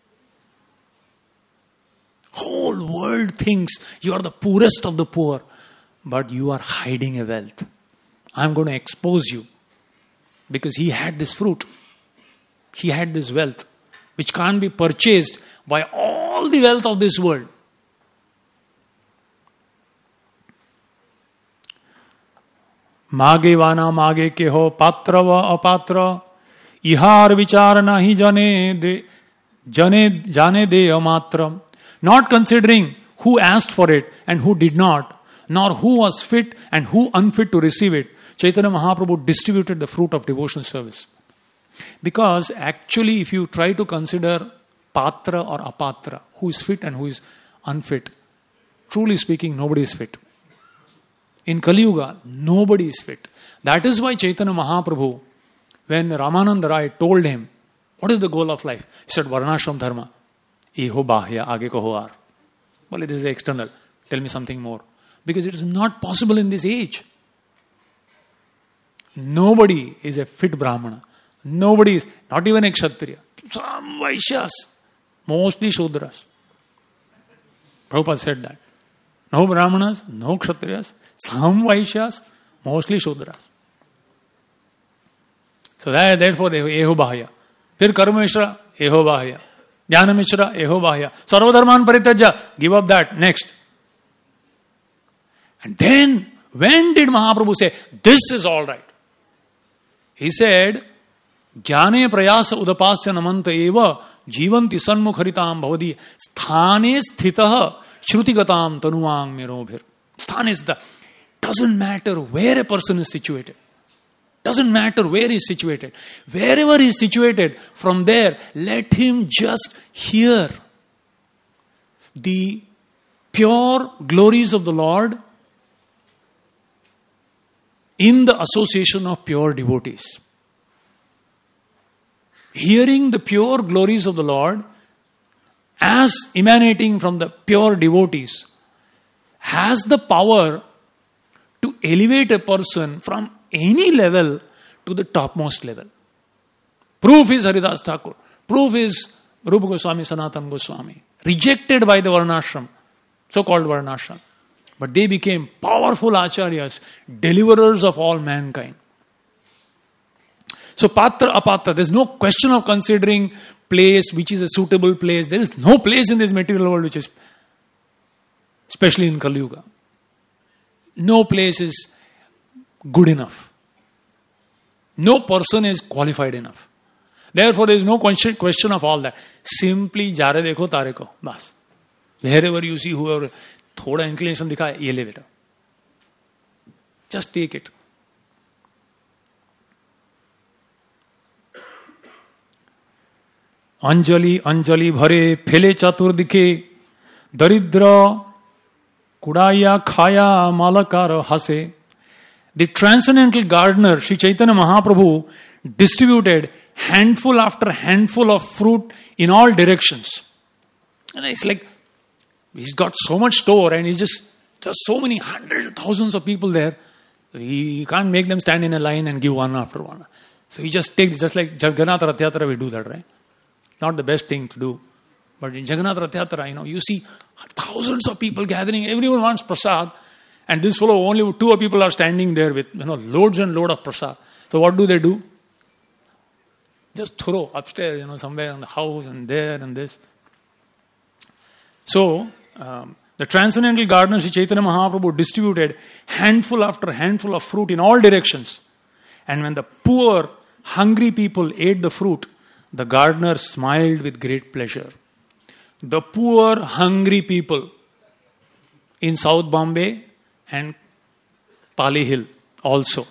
Whole world thinks you are the poorest of the poor, but you are hiding a wealth. I am going to expose you. Because he had this fruit. He had this wealth, which can't be purchased by all the wealth of this world. मागे वाना मागे के हो पात्र व अपात्र इहार विचार नाही जाने दे अमात्र. Not considering who asked for it and who did not, nor who was fit and who unfit to receive it, Chaitanya Mahaprabhu distributed the fruit of devotional service. Because actually, if you try to consider patra or apatra, who is fit and who is unfit, truly speaking, nobody is fit. In Kali Yuga, nobody is fit. That is why Chaitanya Mahaprabhu, when Ramananda Rai told him, what is the goal of life? He said, Varnashram Dharma. Eho bahya, aage kaho ar. Well, it is the external. Tell me something more. Because it is not possible in this age. Nobody is a fit Brahmana. Nobody is, not even a Kshatriya. Some Vaishyas, mostly Shudras. Prabhupada said that. No Brahmanas, no Kshatriyas, some Vaishyas, mostly Shudras. So therefore, Eho Bahaya. Fir Karma Mishra, Eho Bahaya. Jnana Mishra, Eho Bahaya. Sarvadharman Parityaja, give up that. Next. And then, when did Mahaprabhu say, this is all right? He said, Jnane prayasa udapasya namanta eva jivanti sanmukharitam bhavadi sthane sthitaha shrutigatam tanuang merobhir. Sthane is the, doesn't matter where a person is situated. Doesn't matter where he is situated. Wherever he is situated, from there, let him just hear the pure glories of the Lord in the association of pure devotees. Hearing the pure glories of the Lord as emanating from the pure devotees has the power to elevate a person from any level to the topmost level. Proof is Haridas Thakur. Proof is Rupa Goswami, Sanatana Goswami. Rejected by the Varnashram, so-called Varnashram. But they became powerful acharyas, deliverers of all mankind. So patra apatra, there's no question of considering place which is a suitable place. There is no place in this material world which is, especially in Kali Yuga, no place is good enough. No person is qualified enough. Therefore, there is no question of all that. Simply jare dekho tare ko, bas. Wherever you see whoever thoda inclination dikha hai, ye le beta. Just take it. Anjali Anjali भरे फेले चतुर्दिके दरिद्र कुड़ाया खाया मालकार हसे. The transcendental gardener, Sri Chaitanya Mahaprabhu, distributed handful after handful of fruit in all directions. And it's like, he's got so much store and he's just so many hundreds of thousands of people there. He can't make them stand in a line and give one after one. So he just takes, just like Jagannath Rath Yatra, we do that, right? Not the best thing to do. But in Jagannath Rath Yatra, you see thousands of people gathering. Everyone wants prasad. And this fellow, only two people are standing there with loads and loads of prasad. So what do? Just throw upstairs, somewhere in the house and there and this. So, the transcendental gardener Sri Chaitanya Mahaprabhu distributed handful after handful of fruit in all directions. And when the poor, hungry people ate the fruit, the gardener smiled with great pleasure. The poor, hungry people in South Bombay and Pali Hill also.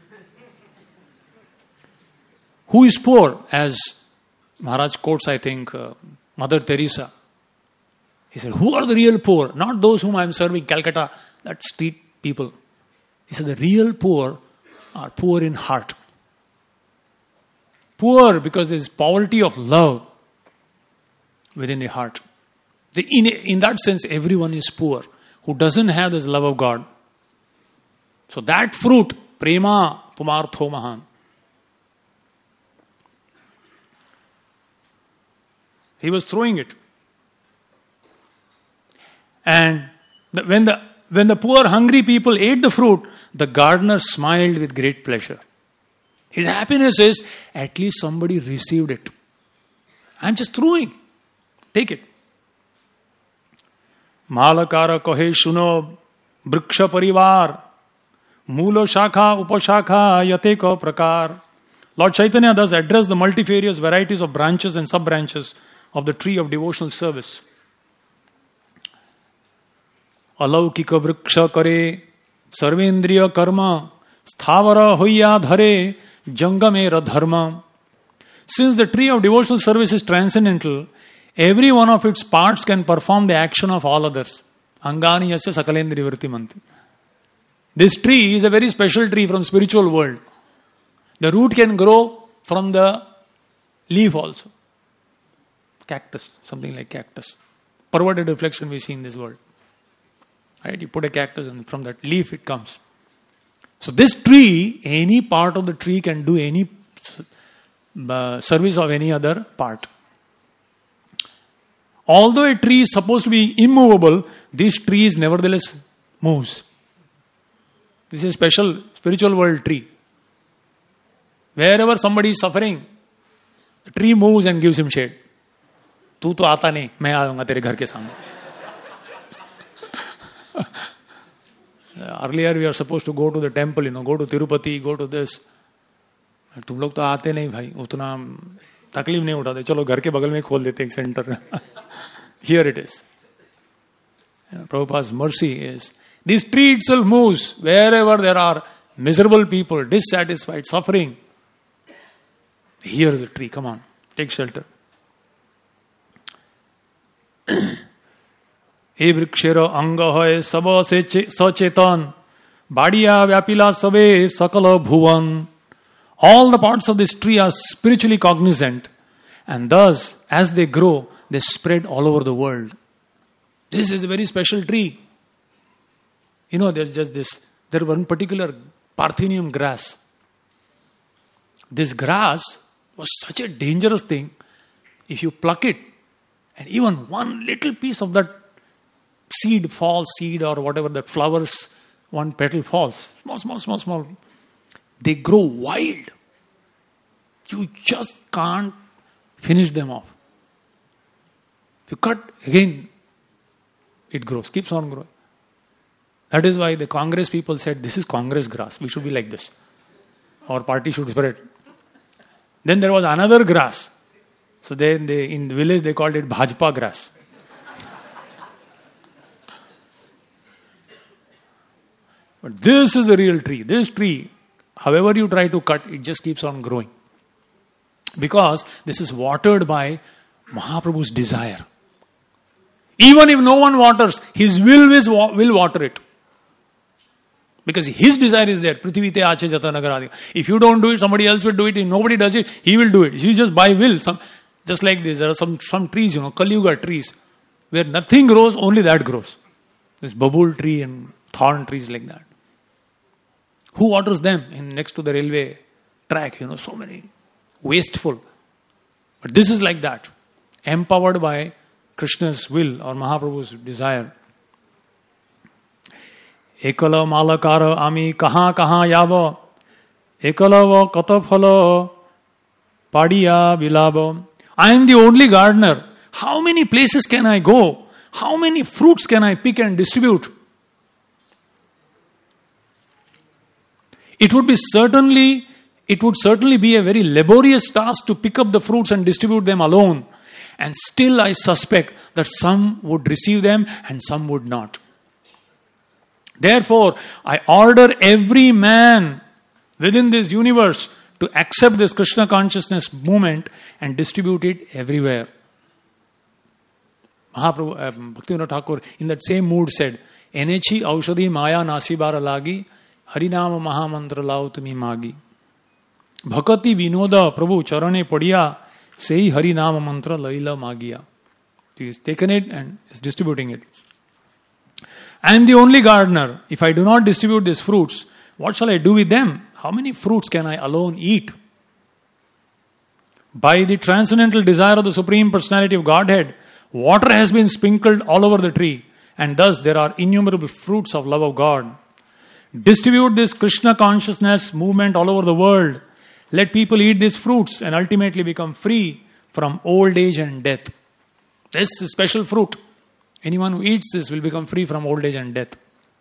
Who is poor? As Maharaj quotes, I think, Mother Teresa. He said, who are the real poor? Not those whom I am serving, Calcutta, that street people. He said, the real poor are poor in heart. Poor because there is poverty of love within the heart. In that sense, everyone is poor who doesn't have this love of God. So that fruit, prema pumartho mahan. He was throwing it. And when the poor hungry people ate the fruit, the gardener smiled with great pleasure. His happiness is, at least somebody received it. I'm just throwing. Take it. Malakara kohe shuno vriksha parivar mulo shakha upashakha yateka prakar. Lord Chaitanya thus addressed the multifarious varieties of branches and sub-branches of the tree of devotional service. Alaukika vriksha kare sarvendriya karma sthavara hoya dhare jangame radharma. Since the tree of devotional service is transcendental, every one of its parts can perform the action of all others. Angani yasya sakalendri vrittimanti. This tree is a very special tree from spiritual world. The root can grow from the leaf also. Cactus, something like cactus. Perverted reflection we see in this world. Right? You put a cactus and from that leaf it comes. So this tree, any part of the tree can do any service of any other part. Although a tree is supposed to be immovable, this tree is nevertheless moves. This is a special spiritual world tree. Wherever somebody is suffering, the tree moves and gives him shade. तू तो आता नहीं, मैं आऊंगा तेरे घर के सामने. Earlier we are supposed to go to the temple, go to Tirupati, go to this. तुम लोग तो आते नहीं भाई, उतना तकलीफ नहीं उठाते. चलो घर के बगल में खोल देते एक centre. Here it is. Prabhupada's mercy is, this tree itself moves wherever there are miserable people, dissatisfied, suffering. Here is the tree. Come on, take shelter. हे वृक्षेर अंग है सब सचेतन बाड़िया व्यापिला सबे सकल भुवन. All the parts of this tree are spiritually cognizant, and thus as they grow they spread all over the world. This is a very special tree. There's just this, there one particular Parthenium grass. This grass was such a dangerous thing. If you pluck it and even one little piece of that seed falls, seed or whatever that flowers, one petal falls, small, they grow wild. You just can't finish them off. If you cut again, it grows, keeps on growing. That is why the Congress people said, this is Congress grass, we should be like this. Our party should spread. Then there was another grass. So then in the village they called it Bhajpa grass. But this is the real tree. This tree, however you try to cut, it just keeps on growing. Because this is watered by Mahaprabhu's desire. Even if no one waters, his will water it. Because his desire is there. Prithvi te aache jata nagar. If you don't do it, somebody else will do it. If nobody does it, he will do it. He just by will. Just like this, there are some trees, Kaliyuga trees, where nothing grows, only that grows. This babul tree and thorn trees like that. Who waters them next to the railway track? So many. Wasteful. But this is like that. Empowered by Krishna's will or Mahaprabhu's desire. Ekala malakara ami kaha yava. Ekala kataphala padiya vilava. I am the only gardener. How many places can I go? How many fruits can I pick and distribute? It would certainly be a very laborious task to pick up the fruits and distribute them alone. And still I suspect that some would receive them and some would not. Therefore, I order every man within this universe to accept this Krishna consciousness movement and distribute it everywhere. Mahaprabhu, Bhaktivinoda Thakur, in that same mood said, Enechi aushadhi maya nasibara lagi, harinama mahamantra lao tumi magi. Bhakati vinoda Prabhu charane padiya, sei harinama mantra laila magiya. He has taken it and is distributing it. I am the only gardener. If I do not distribute these fruits, what shall I do with them? How many fruits can I alone eat? By the transcendental desire of the Supreme Personality of Godhead, water has been sprinkled all over the tree, and thus there are innumerable fruits of love of God. Distribute this Krishna consciousness movement all over the world. Let people eat these fruits and ultimately become free from old age and death. This is special fruit. Anyone who eats this will become free from old age and death.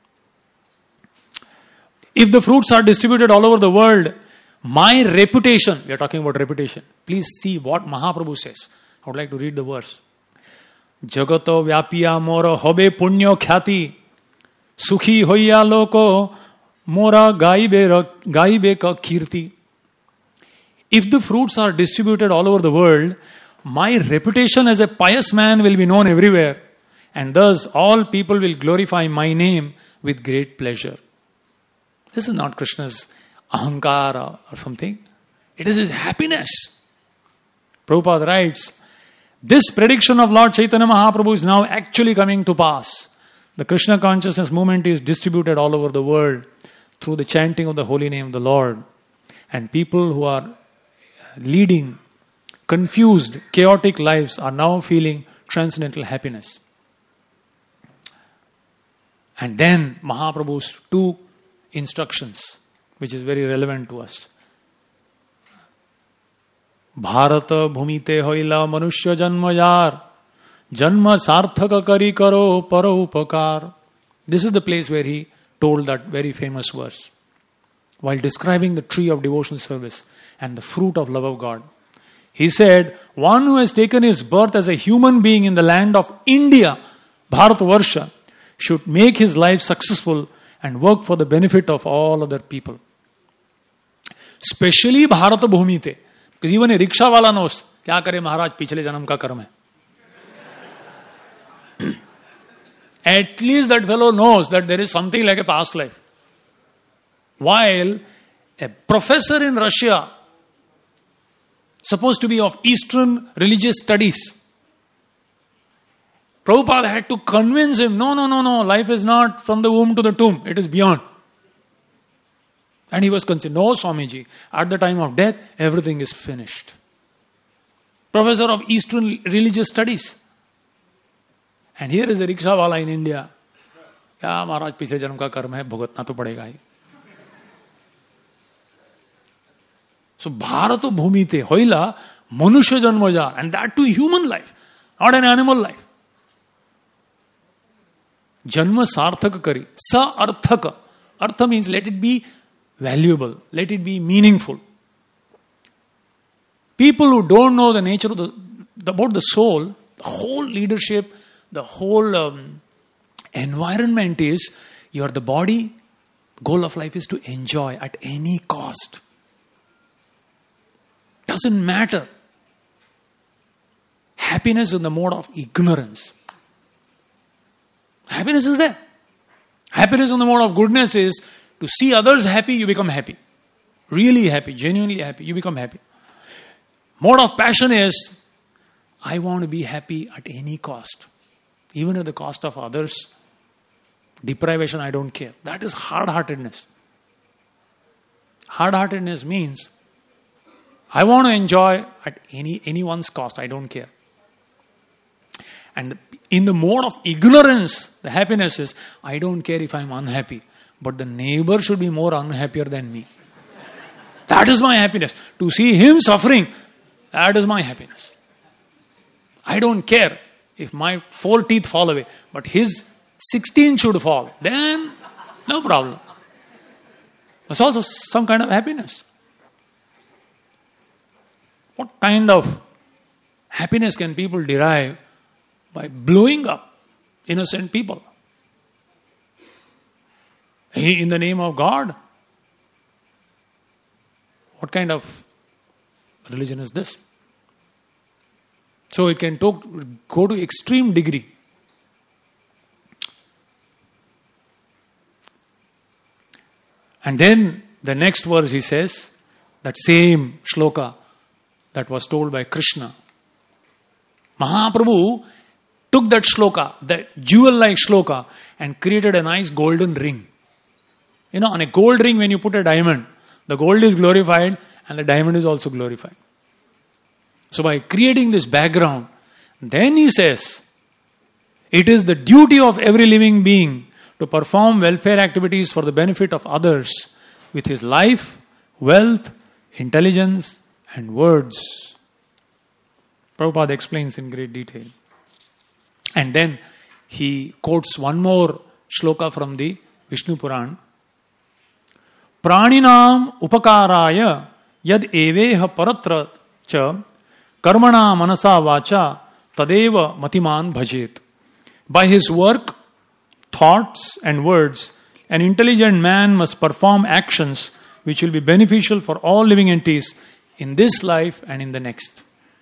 If the fruits are distributed all over the world, my reputation, we are talking about reputation. Please see what Mahaprabhu says. I would like to read the verse. Jagato vyapya mora hobe punyo khyati, sukhi hoya loko mora gaibe ka kirti. If the fruits are distributed all over the world, my reputation as a pious man will be known everywhere, and thus all people will glorify my name with great pleasure. This is not Krishna's ahankara or something. It is his happiness. Prabhupada writes, this prediction of Lord Chaitanya Mahaprabhu is now actually coming to pass. The Krishna consciousness movement is distributed all over the world through the chanting of the holy name of the Lord. And people who are leading confused, chaotic lives are now feeling transcendental happiness. And then Mahaprabhu's two instructions, which is very relevant to us. Bharata bhumite hoila manushya janmayar, janma sarthaka kari karo paro upakar. This is the place where he told that very famous verse, while describing the tree of devotional service and the fruit of love of God. He said, one who has taken his birth as a human being in the land of India, Bharatvarsha, should make his life successful and work for the benefit of all other people. Especially Bharata Bhumite. Because even a rickshaw wala knows, kya kare Maharaj, pichhle janam ka karma hai. At least that fellow knows that there is something like a past life. While a professor in Russia, supposed to be of Eastern religious studies, Prabhupada had to convince him, no, life is not from the womb to the tomb, it is beyond. And he was considered, no Swamiji, at the time of death, everything is finished. Professor of Eastern religious studies. And here is a rickshawala in India. Ya Maharaj, pichhe janam ka karma hai, bhugatna to padega hi. So Bharata Bhumite hoila manushya janmajar, and that too human life, not an animal life. Janma sarthaka kari. Sa arthaka. Artha means let it be valuable. Let it be meaningful. People who don't know the nature of about the soul, the whole leadership, the whole environment is, you are the body, the goal of life is to enjoy at any cost. Doesn't matter. Happiness is in the mode of ignorance. Happiness is there. Happiness in the mode of goodness is to see others happy, you become happy. Really happy, genuinely happy, you become happy. Mode of passion is, I want to be happy at any cost. Even at the cost of others. Deprivation, I don't care. That is hard-heartedness. Hard-heartedness means, I want to enjoy at anyone's cost, I don't care. And in the mode of ignorance, the happiness is, I don't care if I'm unhappy, but the neighbor should be more unhappier than me. That is my happiness. To see him suffering, that is my happiness. I don't care if my 4 teeth fall away, but his 16 should fall. Then, no problem. That's also some kind of happiness. What kind of happiness can people derive by blowing up innocent people? In the name of God? What kind of religion is this? So it can go to extreme degree. And then the next verse he says, that same shloka that was told by Krishna. Mahaprabhu took that shloka, the jewel-like shloka, and created a nice golden ring. You know, on a gold ring, when you put a diamond, the gold is glorified and the diamond is also glorified. So by creating this background, then he says, it is the duty of every living being to perform welfare activities for the benefit of others with his life, wealth, intelligence, and words. Prabhupada explains in great detail. And then he quotes one more shloka from the Vishnu Puran. Praninam upakaraya yad eveha paratra cha karmana manasa vacha tadeva matiman bhajet. By his work, thoughts and words, an intelligent man must perform actions which will be beneficial for all living entities in this life and in the next.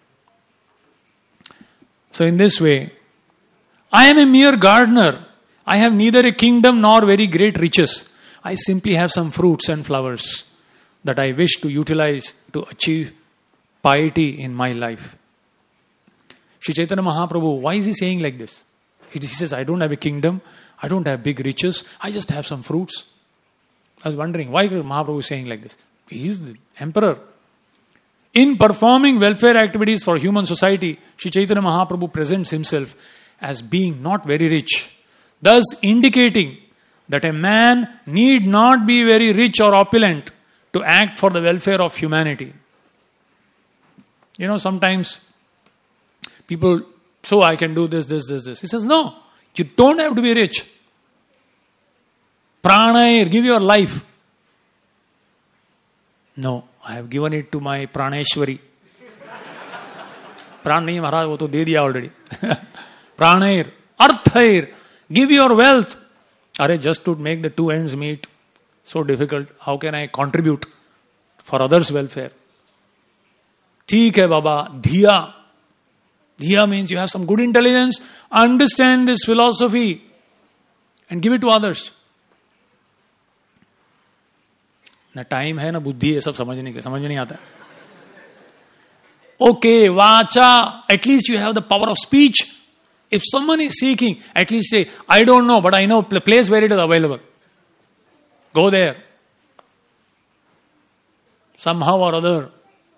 So in this way, I am a mere gardener. I have neither a kingdom nor very great riches. I simply have some fruits and flowers that I wish to utilize to achieve piety in my life. Sri Chaitanya Mahaprabhu, why is he saying like this? He says, I don't have a kingdom. I don't have big riches. I just have some fruits. I was wondering, why Mahaprabhu is saying like this? He is the emperor. In performing welfare activities for human society, Sri Chaitanya Mahaprabhu presents himself as being not very rich, thus indicating that a man need not be very rich or opulent to act for the welfare of humanity. You know, sometimes people, so I can do this. He says, no, you don't have to be rich. Pranayir, give your life. No, I have given it to my Praneshwari. Pran nahi Maharaj, wo to de diya already. Pranayir, Arthayir, give your wealth. Are just to make the two ends meet, so difficult. How can I contribute for others' welfare? Theek hai Baba, Dhiya. Dhiya means you have some good intelligence, understand this philosophy and give it to others. ना time है ना बुद्धि है सब समझने के, समझ नहीं आता. Okay, vacha, at least you have the power of speech. If someone is seeking, at least say, I don't know, but I know the place where it is available. Go there. Somehow or other.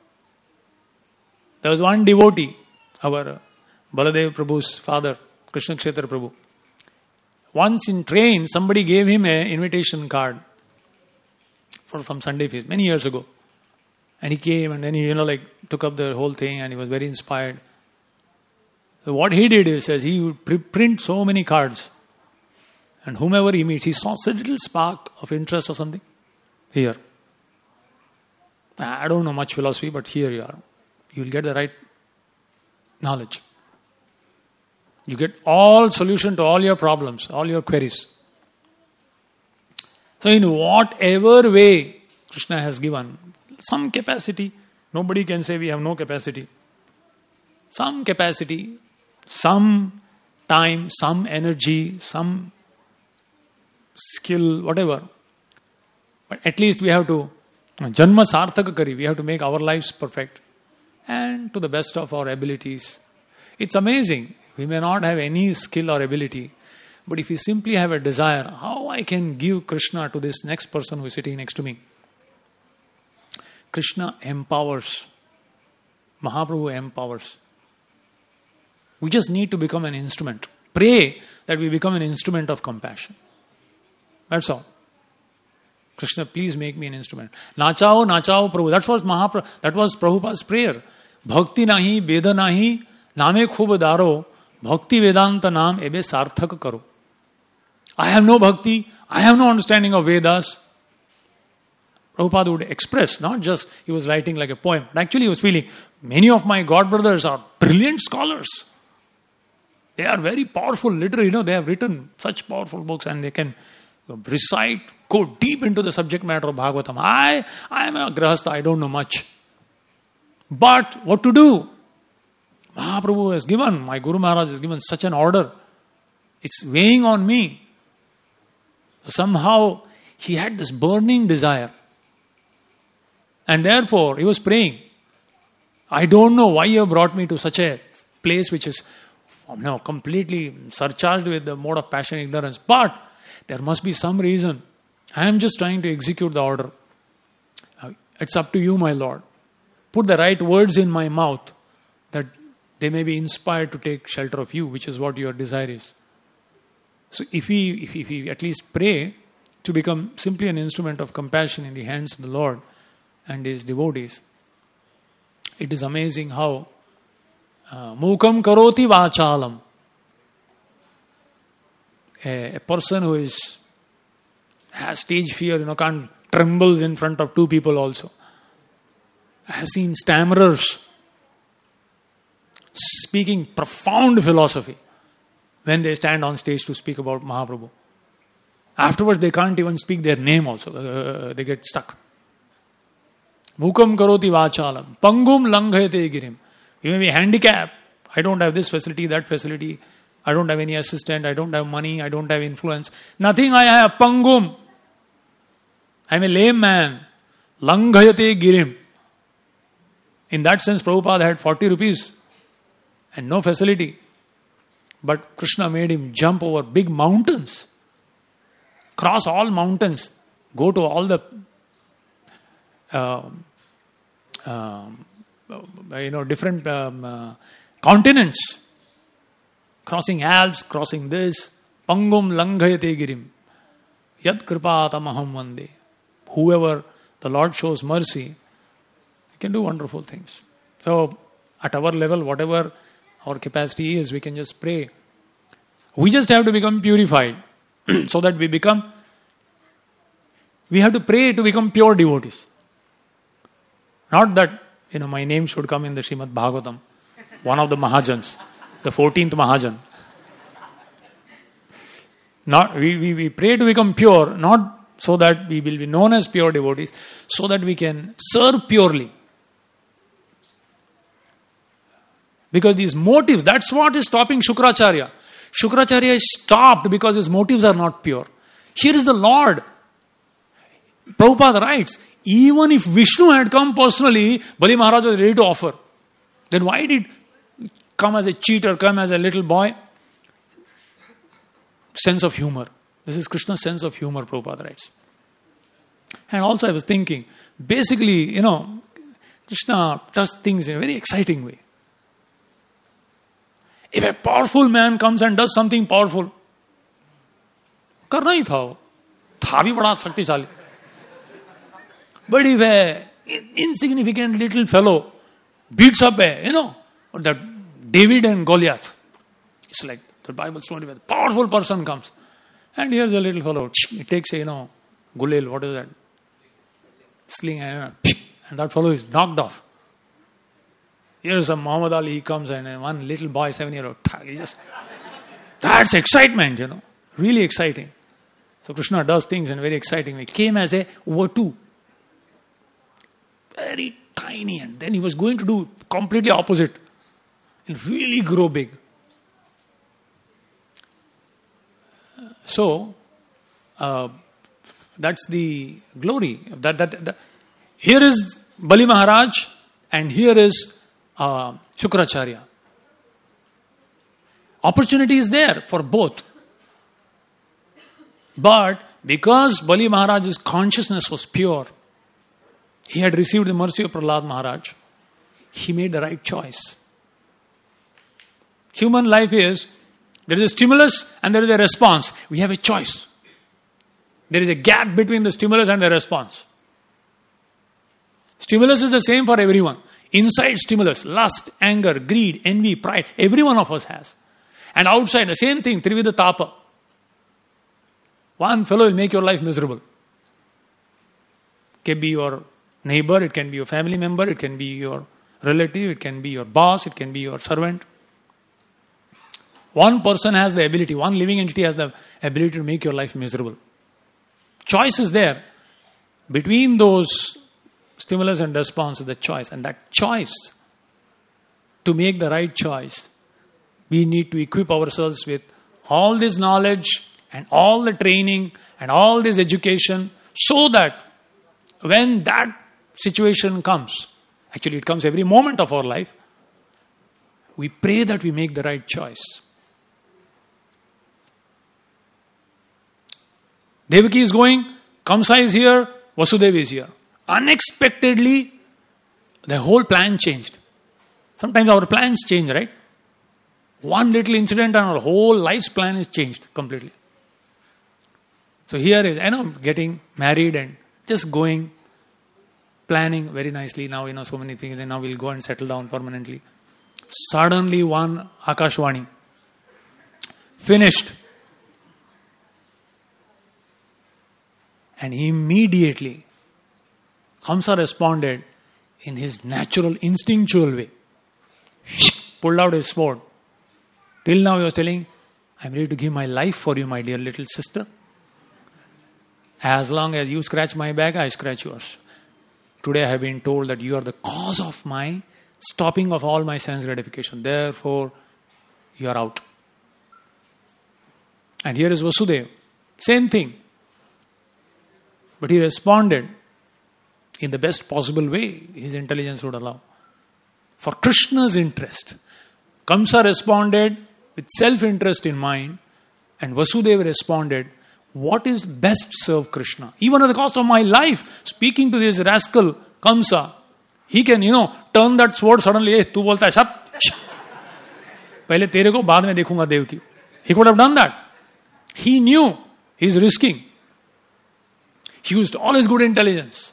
There was one devotee, our Baladev Prabhu's father, Krishna Kshetra Prabhu. Once in train, somebody gave him an invitation card from Sunday feast, many years ago. And he came and then he, took up the whole thing and he was very inspired. So what he did is, he would print so many cards. And whomever he meets, he saw such a little spark of interest or something. Here. I don't know much philosophy, but here you are. You will get the right knowledge. You get all solution to all your problems, all your queries. So in whatever way Krishna has given, some capacity, nobody can say we have no capacity. Some capacity, some time, some energy, some skill, whatever. But at least we have to, janma sarthaka kari, we have to make our lives perfect. And to the best of our abilities. It's amazing. We may not have any skill or ability. But if you simply have a desire, how I can give Krishna to this next person who is sitting next to me? Krishna empowers. Mahaprabhu empowers. We just need to become an instrument. Pray that we become an instrument of compassion. That's all. Krishna, please make me an instrument. Nachao, nachao Prabhu. That was Prabhupada's prayer. Bhakti nahi, Veda nahi, name khub daro, Bhakti Vedanta naam ebe sarthak karo. I have no bhakti, I have no understanding of Vedas. Prabhupada would express, not just he was writing like a poem, but actually he was feeling, many of my god brothers are brilliant scholars. They are very powerful literary, they have written such powerful books and they can recite, go deep into the subject matter of Bhagavatam. I am a grahastha, I don't know much. But what to do? Mahaprabhu has given, my Guru Maharaj has given such an order. It's weighing on me. Somehow he had this burning desire. And therefore he was praying. I don't know why you have brought me to such a place which is completely surcharged with the mode of passion and ignorance. But there must be some reason. I am just trying to execute the order. It's up to you, my Lord. Put the right words in my mouth that they may be inspired to take shelter of you, which is what your desire is. So if we at least pray to become simply an instrument of compassion in the hands of the Lord and His devotees, it is amazing how mukam karoti vachalam. A person who has stage fear, can't trembles in front of two people also. I have seen stammerers speaking profound philosophy when they stand on stage to speak about Mahaprabhu. Afterwards, they can't even speak their name also. They get stuck. Mukam karoti vachalam. Pangum langhayate girim. You may be handicapped. I don't have this facility, that facility. I don't have any assistant. I don't have money. I don't have influence. Nothing I have. Pangum. I'm a lame man. Langhayate girim. In that sense, Prabhupada had 40 rupees and no facility. But Krishna made him jump over big mountains. Cross all mountains. Go to all the different continents. Crossing Alps, crossing this. Pangum langhayate girim. Yad kripatamaham vande. Whoever the Lord shows mercy, He can do wonderful things. So, at our level, whatever our capacity is, we can just pray. We just have to become purified so that we have to pray to become pure devotees. Not that, my name should come in the Srimad Bhagavatam, one of the Mahajans, the 14th Mahajan. We pray to become pure, not so that we will be known as pure devotees, so that we can serve purely. Because these motives, that's what is stopping Shukracharya. Shukracharya is stopped because his motives are not pure. Here is the Lord. Prabhupada writes, even if Vishnu had come personally, Bali Maharaj was ready to offer. Then why did he come as a cheater, come as a little boy? Sense of humor. This is Krishna's sense of humor, Prabhupada writes. And also I was thinking, basically, Krishna does things in a very exciting way. If a powerful man comes and does something powerful, करना ही था वो, था भी बड़ा शक्तिशाली. But if a insignificant little fellow beats up that David and Goliath, it's like the Bible story where a powerful person comes, and here's a little fellow, he takes a gulel, what is that? Sling, and that fellow is knocked off. Here's a Muhammad Ali, he comes and one little boy, 7-year-old, that's excitement, really exciting. So Krishna does things in a very exciting way. Came as a Vatu. Very tiny, and then he was going to do completely opposite and really grow big. So, that's the glory. Here is Bali Maharaj and here is Shukracharya. Opportunity is there for both. But because Bali Maharaj's consciousness was pure, he had received the mercy of Prahlad Maharaj, he made the right choice. Human life is, there is a stimulus and there is a response. We have a choice. There is a gap between the stimulus and the response. Stimulus is the same for everyone. Inside stimulus, lust, anger, greed, envy, pride, every one of us has. And outside, the same thing, Trivida Tapa. One fellow will make your life miserable. It can be your neighbor, it can be your family member, it can be your relative, it can be your boss, it can be your servant. One person has the ability, one living entity has the ability to make your life miserable. Choice is there. Between those stimulus and response is the choice. And that choice to make the right choice, we need to equip ourselves with all this knowledge and all the training and all this education, so that when that situation comes, actually it comes every moment of our life, we pray that we make the right choice. Devaki is going, Kamsa is here, Vasudeva is here. Unexpectedly, the whole plan changed. Sometimes our plans change, right? One little incident and our whole life's plan is changed completely. So here is, getting married and just going, planning very nicely. Now, so many things, and now we'll go and settle down permanently. Suddenly one Akashvani. Finished. And immediately, Kamsa responded in his natural, instinctual way. Pulled out his sword. Till now he was telling, I'm ready to give my life for you, my dear little sister. As long as you scratch my back, I scratch yours. Today I have been told that you are the cause of my stopping of all my sense gratification. Therefore, you are out. And here is Vasudeva. Same thing. But he responded in the best possible way his intelligence would allow. For Krishna's interest. Kamsa responded with self-interest in mind, and Vasudeva responded, what is best serve Krishna? Even at the cost of my life, speaking to this rascal Kamsa, he can, turn that sword suddenly, tu bolta hai, shap. Pehle tere ko, baad mein dekhunga Devaki. He could have done that. He knew he's risking. He used all his good intelligence.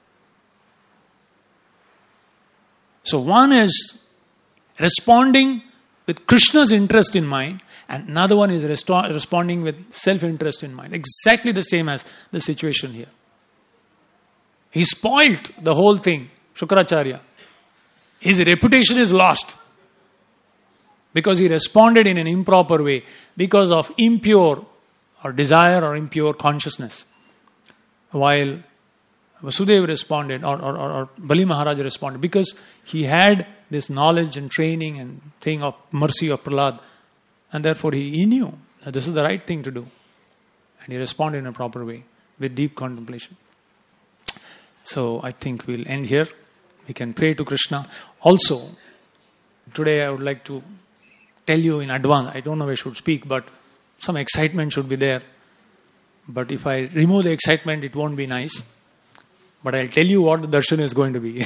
So one is responding with Krishna's interest in mind, and another one is responding with self-interest in mind. Exactly the same as the situation here. He spoilt the whole thing, Shukracharya. His reputation is lost because he responded in an improper way, because of impure or desire or impure consciousness. While Vasudeva responded, or Bali Maharaj responded, because he had this knowledge and training and thing of mercy of Prahlad, and therefore he knew that this is the right thing to do. And he responded in a proper way, with deep contemplation. So I think we'll end here. We can pray to Krishna. Also, today I would like to tell you in advance, I don't know if I should speak, but some excitement should be there. But if I remove the excitement, it won't be nice. But I'll tell you what the darshan is going to be.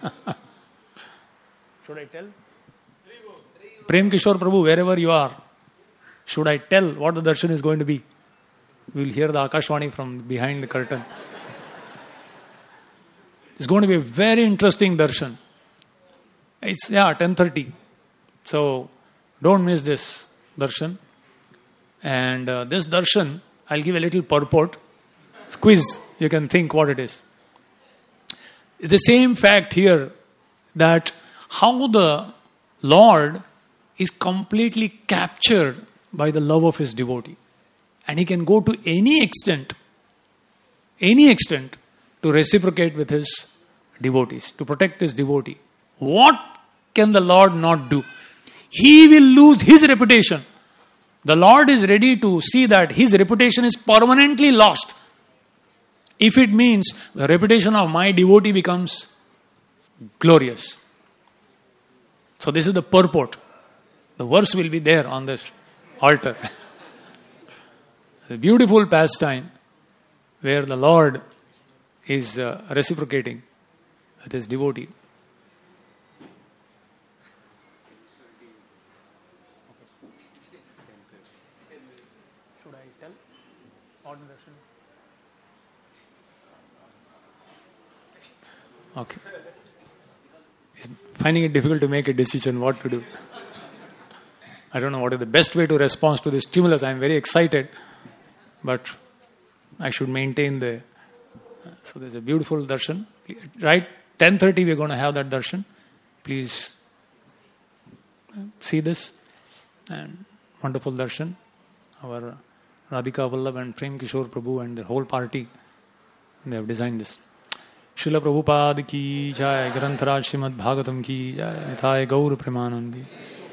Should I tell? Prem Kishore Prabhu, wherever you are, should I tell what the darshan is going to be? We'll hear the Akashvani from behind the curtain. It's going to be a very interesting darshan. It's 10:30. So don't miss this darshan. And this darshan, I'll give a little purport. Quiz, you can think what it is. The same fact here, that how the Lord is completely captured by the love of his devotee. And he can go to any extent to reciprocate with his devotees, to protect his devotee. What can the Lord not do? He will lose his reputation. The Lord is ready to see that his reputation is permanently lost. If it means the reputation of my devotee becomes glorious. So this is the purport. The verse will be there on this altar. A beautiful pastime where the Lord is reciprocating with his devotee. Should I tell? Okay. He's finding it difficult to make a decision what to do. I don't know what is the best way to respond to this stimulus. I am very excited, but I should maintain the... So there's a beautiful darshan. Right, 10:30 we're going to have that darshan. Please see this. And wonderful darshan. Our Radhika Vallabh and Prem Kishore Prabhu and the whole party, they have designed this. शिल प्रभुपाद की जय, ग्रंथराज श्रीमद् भागवतम की जय, निताय गौर प्रेमानंदी।